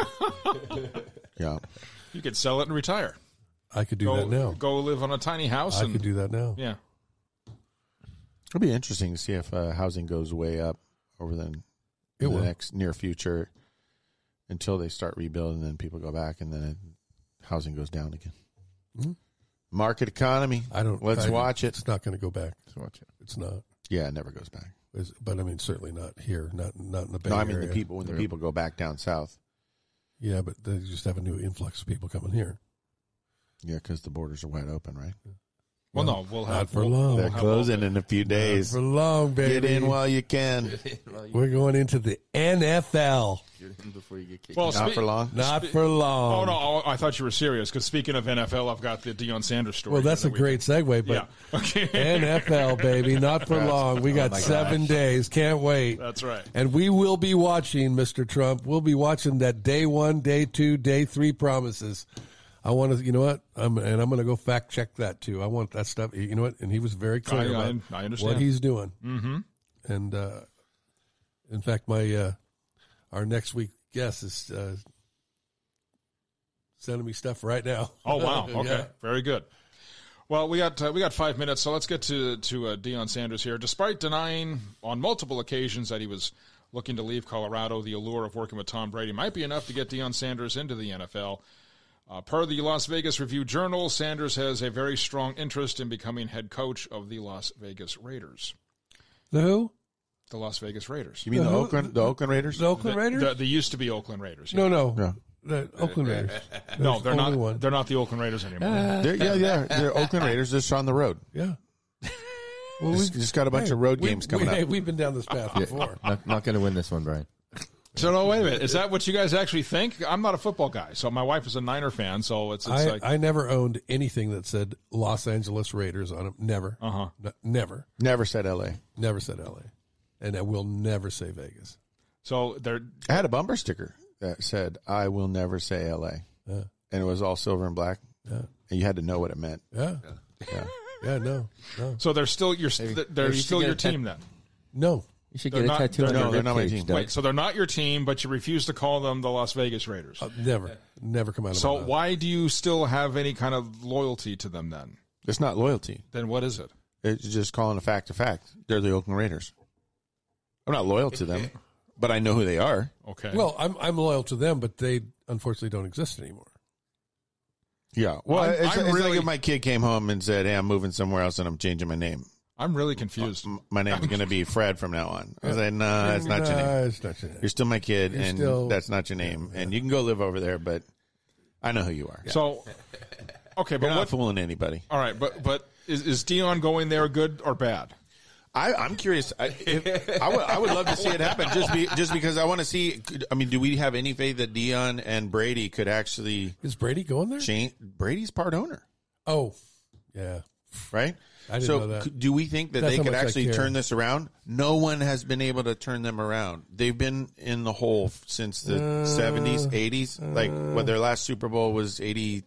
Yeah, you could sell it and retire. I could do that now. Go live on a tiny house. I could do that now. Yeah. It'll be interesting to see if housing goes way up over the next near future until they start rebuilding, and then people go back, and then housing goes down again. Mm-hmm. Market economy. Let's watch it. It's not going to go back. Let's watch it. It's not. Yeah, it never goes back. But I mean, certainly not here. Not in the Bay No, I mean Area. the people when the people go back down south. Yeah, but they just have a new influx of people coming here. Yeah, because the borders are wide open, right? Well, no, we'll have not for long. They're closing in a few days. Not for long, baby. Get in while you can. We're going into the NFL. Get in before you get kicked. Well, Not for long. Not for long. Oh no, I thought you were serious. Because speaking of NFL, I've got the Deion Sanders story. Well, that's a that we great segue, but Yeah. Okay. NFL, baby, not for long. We got 7 days. Can't wait. That's right. And we will be watching, Mr. Trump. We'll be watching that day 1, day 2, day 3 promises. I want to, you know what? I'm going to go fact check that too. I want that stuff. You know what? And he was very clear about I understand what he's doing. Mm-hmm. And in fact, our next week guest is sending me stuff right now. Oh wow! Okay, Yeah. Very good. Well, we got 5 minutes, so let's get to Deion Sanders here. Despite denying on multiple occasions that he was looking to leave Colorado, the allure of working with Tom Brady might be enough to get Deion Sanders into the NFL. Per the Las Vegas Review-Journal, Sanders has a very strong interest in becoming head coach of the Las Vegas Raiders. The who? The Las Vegas Raiders. You mean the Oakland Raiders? The Oakland Raiders? They used to be Oakland Raiders. No. The Oakland Raiders. No, they're only not. one. They're not the Oakland Raiders anymore. They're Oakland Raiders just on the road. Yeah. Well, we just got a bunch of road games coming up. We've been down this path before. Not going to win this one, Brian. So no, wait a minute. Is that what you guys actually think? I'm not a football guy, so my wife is a Niner fan. So it's like I never owned anything that said Los Angeles Raiders on it. Never. Never. Never said L.A. Never said L.A. And I will never say Vegas. So I had a bumper sticker that said, "I will never say L.A." Yeah. And it was all silver and black. Yeah. And you had to know what it meant. Yeah. No. So they're still your team then. No. You should get a tattoo on your they're not my team. Wait, so they're not your team, but you refuse to call them the Las Vegas Raiders. Never come out of So my mouth. why do you still have any kind of loyalty to them then? It's not loyalty. Then what is it? It's just calling a fact a fact. They're the Oakland Raiders. I'm not loyal to them, but I know who they are. Okay. Well, I'm loyal to them, but they unfortunately don't exist anymore. Yeah. Well, it's like if my kid came home and said, "Hey, I'm moving somewhere else and I'm changing my name." I'm really confused. My name's going to be Fred from now on. I was like, "No, that's not your name. It's not your name. You're still my kid, and that's not your name. And you can go live over there, but I know who you are." So, okay, but you're not fooling anybody. All right, but is Dion going there good or bad? I'm curious. I would love to see it happen. Just because I want to see. I mean, do we have any faith that Dion and Brady could actually? Is Brady going there? Brady's part owner. Oh, yeah. Right. I didn't know that. Do we think that That's they how could much I actually care. turn this around? No one has been able to turn them around. They've been in the hole since the 70s, 80s. Like, their last Super Bowl was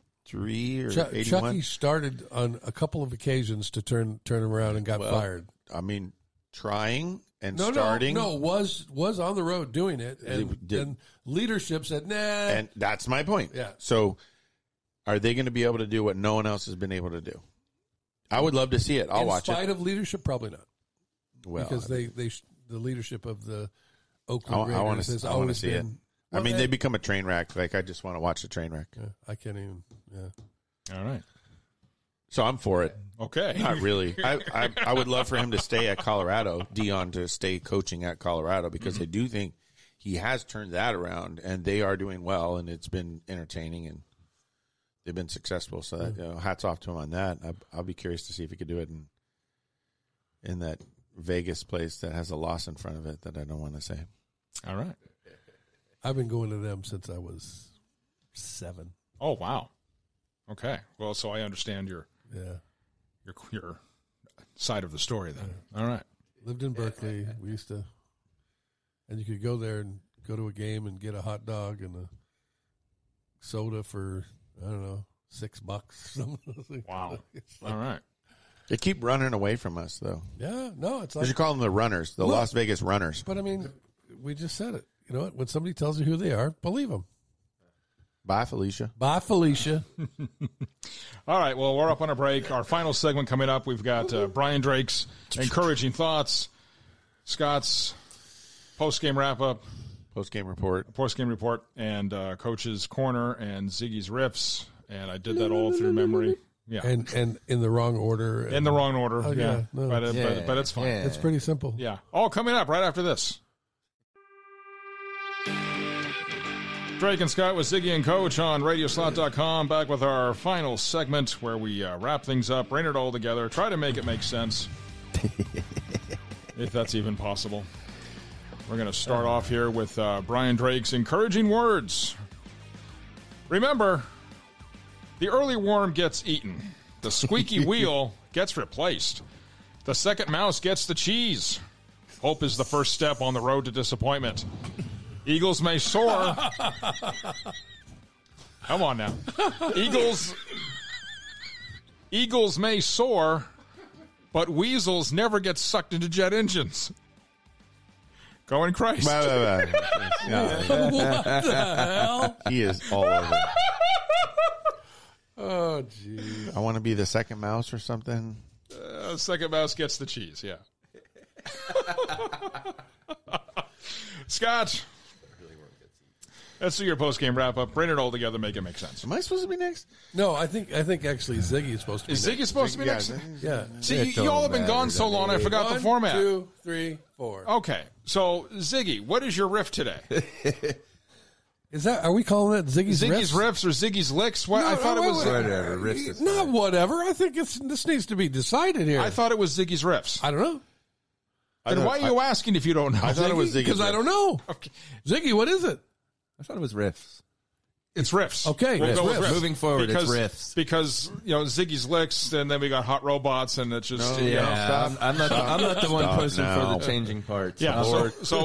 83 or 81. Chucky started on a couple of occasions to turn them around and got fired. I mean, trying and starting. No, was on the road doing it, and leadership said, nah. And that's my point. Yeah. So, are they going to be able to do what no one else has been able to do? I would love to see it. I'll watch it. In spite of leadership, probably not. Well, because the leadership of the Oakland I Raiders has want to always see it. been. I mean, they become a train wreck. Like, I just want to watch the train wreck. Yeah, I can't even. Yeah. All right. So I'm for it. Okay. Not really. I would love for him to stay at Colorado, Dion to stay coaching at Colorado, because I do think he has turned that around, and they are doing well, and it's been entertaining, and they've been successful. So that, hats off to him on that. I'll be curious to see if he could do it in that Vegas place that has a loss in front of it that I don't want to say. All right. I've been going to them since I was 7. Oh, wow. Okay. Well, so I understand your side of the story then. Yeah. All right. Lived in Berkeley. We used to, and you could go there and go to a game and get a hot dog and a soda for, I don't know, $6. Wow. All right. They keep running away from us, though. Yeah. No, it's like. You call them the runners, the Las Vegas runners. But, I mean, we just said it. You know what? When somebody tells you who they are, believe them. Bye, Felicia. Bye, Felicia. All right. Well, we're up on a break. Our final segment coming up. We've got Brian Drake's encouraging thoughts, Scott's post-game wrap-up, post-game report, and Coach's Corner and Ziggy's Riffs. And I did that all through memory. Yeah. And in the wrong order. In the wrong order. Oh, yeah. No. But it's fine. Yeah. It's pretty simple. Yeah. All coming up right after this. Drake and Scott with Ziggy and Coach on Radioslot.com, back with our final segment where we wrap things up, bring it all together, try to make it make sense, if that's even possible. We're going to start off here with Brian Drake's encouraging words. Remember, the early worm gets eaten. The squeaky wheel gets replaced. The second mouse gets the cheese. Hope is the first step on the road to disappointment. Eagles may soar. Come on now. Eagles may soar, but weasels never get sucked into jet engines. Go in Christ. What the hell? He is all over. Oh, geez. I want to be the second mouse or something. Second mouse gets the cheese, yeah. Scott. Let's do your post-game wrap-up. Bring it all together, make it make sense. Am I supposed to be next? No, I think actually Ziggy is supposed to be next. Is Ziggy supposed to be next? Yeah. See, you all have been gone so long, I forgot the format. 1, 2, 3, 4. Okay, so Ziggy, what is your riff today? Are we calling that Ziggy's riffs or Ziggy's licks? What? No, I thought it was whatever. Riffs is not whatever. I think this needs to be decided here. I thought it was Ziggy's riffs. I don't know. Then why are you asking if you don't know? I thought it was Ziggy's because I don't know. Okay. Ziggy, what is it? I thought it was riffs. It's riffs. Okay, we'll go with riffs. Moving forward, it's riffs. Because Ziggy's licks, and then we got hot robots, and it's just I'm not the one pushing for the changing parts. Yeah.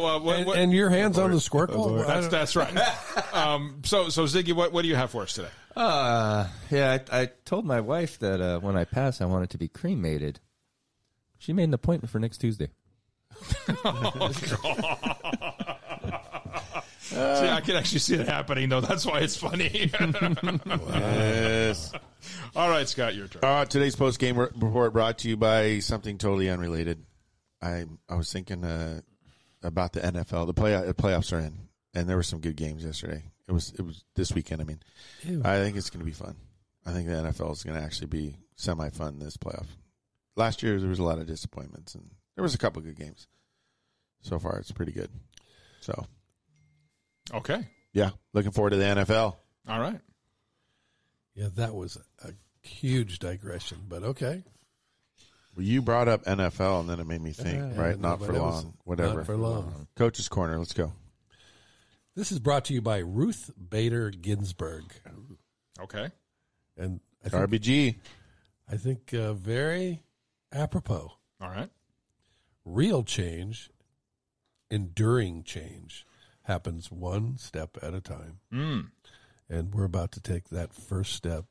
And your hands on the squircle. That's right. So Ziggy, what do you have for us today? Yeah, I told my wife that when I pass, I want it to be cremated. She made an appointment for next Tuesday. Oh, God. See, I can actually see it happening, though. That's why it's funny. Yes. All right, Scott, your turn. Today's post-game report brought to you by something totally unrelated. I was thinking about the NFL. The playoffs are in, and there were some good games yesterday. It was this weekend. I mean, I think it's going to be fun. I think the NFL is going to actually be semi-fun this playoff. Last year, there was a lot of disappointments, and there was a couple good games. So far, it's pretty good. So, okay. Yeah, looking forward to the NFL. All right. Yeah, that was a huge digression, but okay. Well, you brought up NFL, and then it made me think, right? Not for long. Whatever. Not for long. Coach's Corner. Let's go. This is brought to you by Ruth Bader Ginsburg. Okay. And RBG. I think very apropos. All right. Real change, enduring change, happens one step at a time. Mm. And we're about to take that first step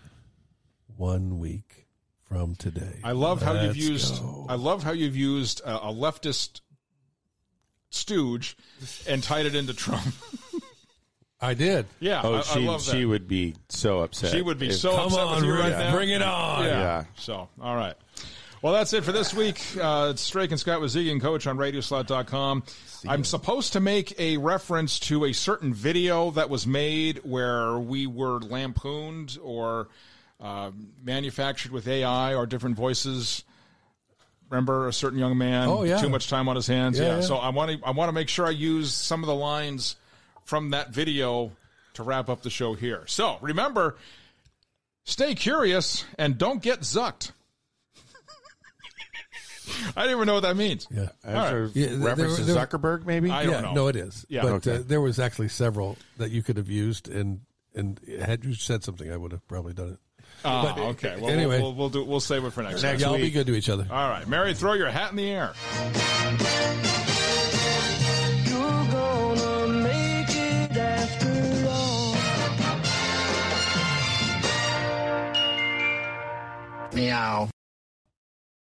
1 week from today. I love how you've Let's used. go. I love how you've used a leftist stooge and tied it into Trump. I did. Yeah. Oh, I love that. she would be so upset. She would be so Come upset on, with you right Ruth, now. bring it on. Yeah. So, all right. Well, that's it for this week. It's Drake and Scott with Ziggy and Coach on Radioslot.com. I'm supposed to make a reference to a certain video that was made where we were lampooned or manufactured with AI or different voices. Remember a certain young man? Oh, yeah. Too much time on his hands. Yeah. So I want to make sure I use some of the lines from that video to wrap up the show here. So remember, stay curious and don't get zucked. I don't even know what that means. Yeah. Reference to Zuckerberg, maybe? I don't know. No, it is. Yeah. But Okay. there was actually several that you could have used, and had you said something, I would have probably done it. But okay. Well, anyway, we'll save it for next week. y'all be good to each other. All right. Mary, throw your hat in the air. You're gonna make it after all. Meow.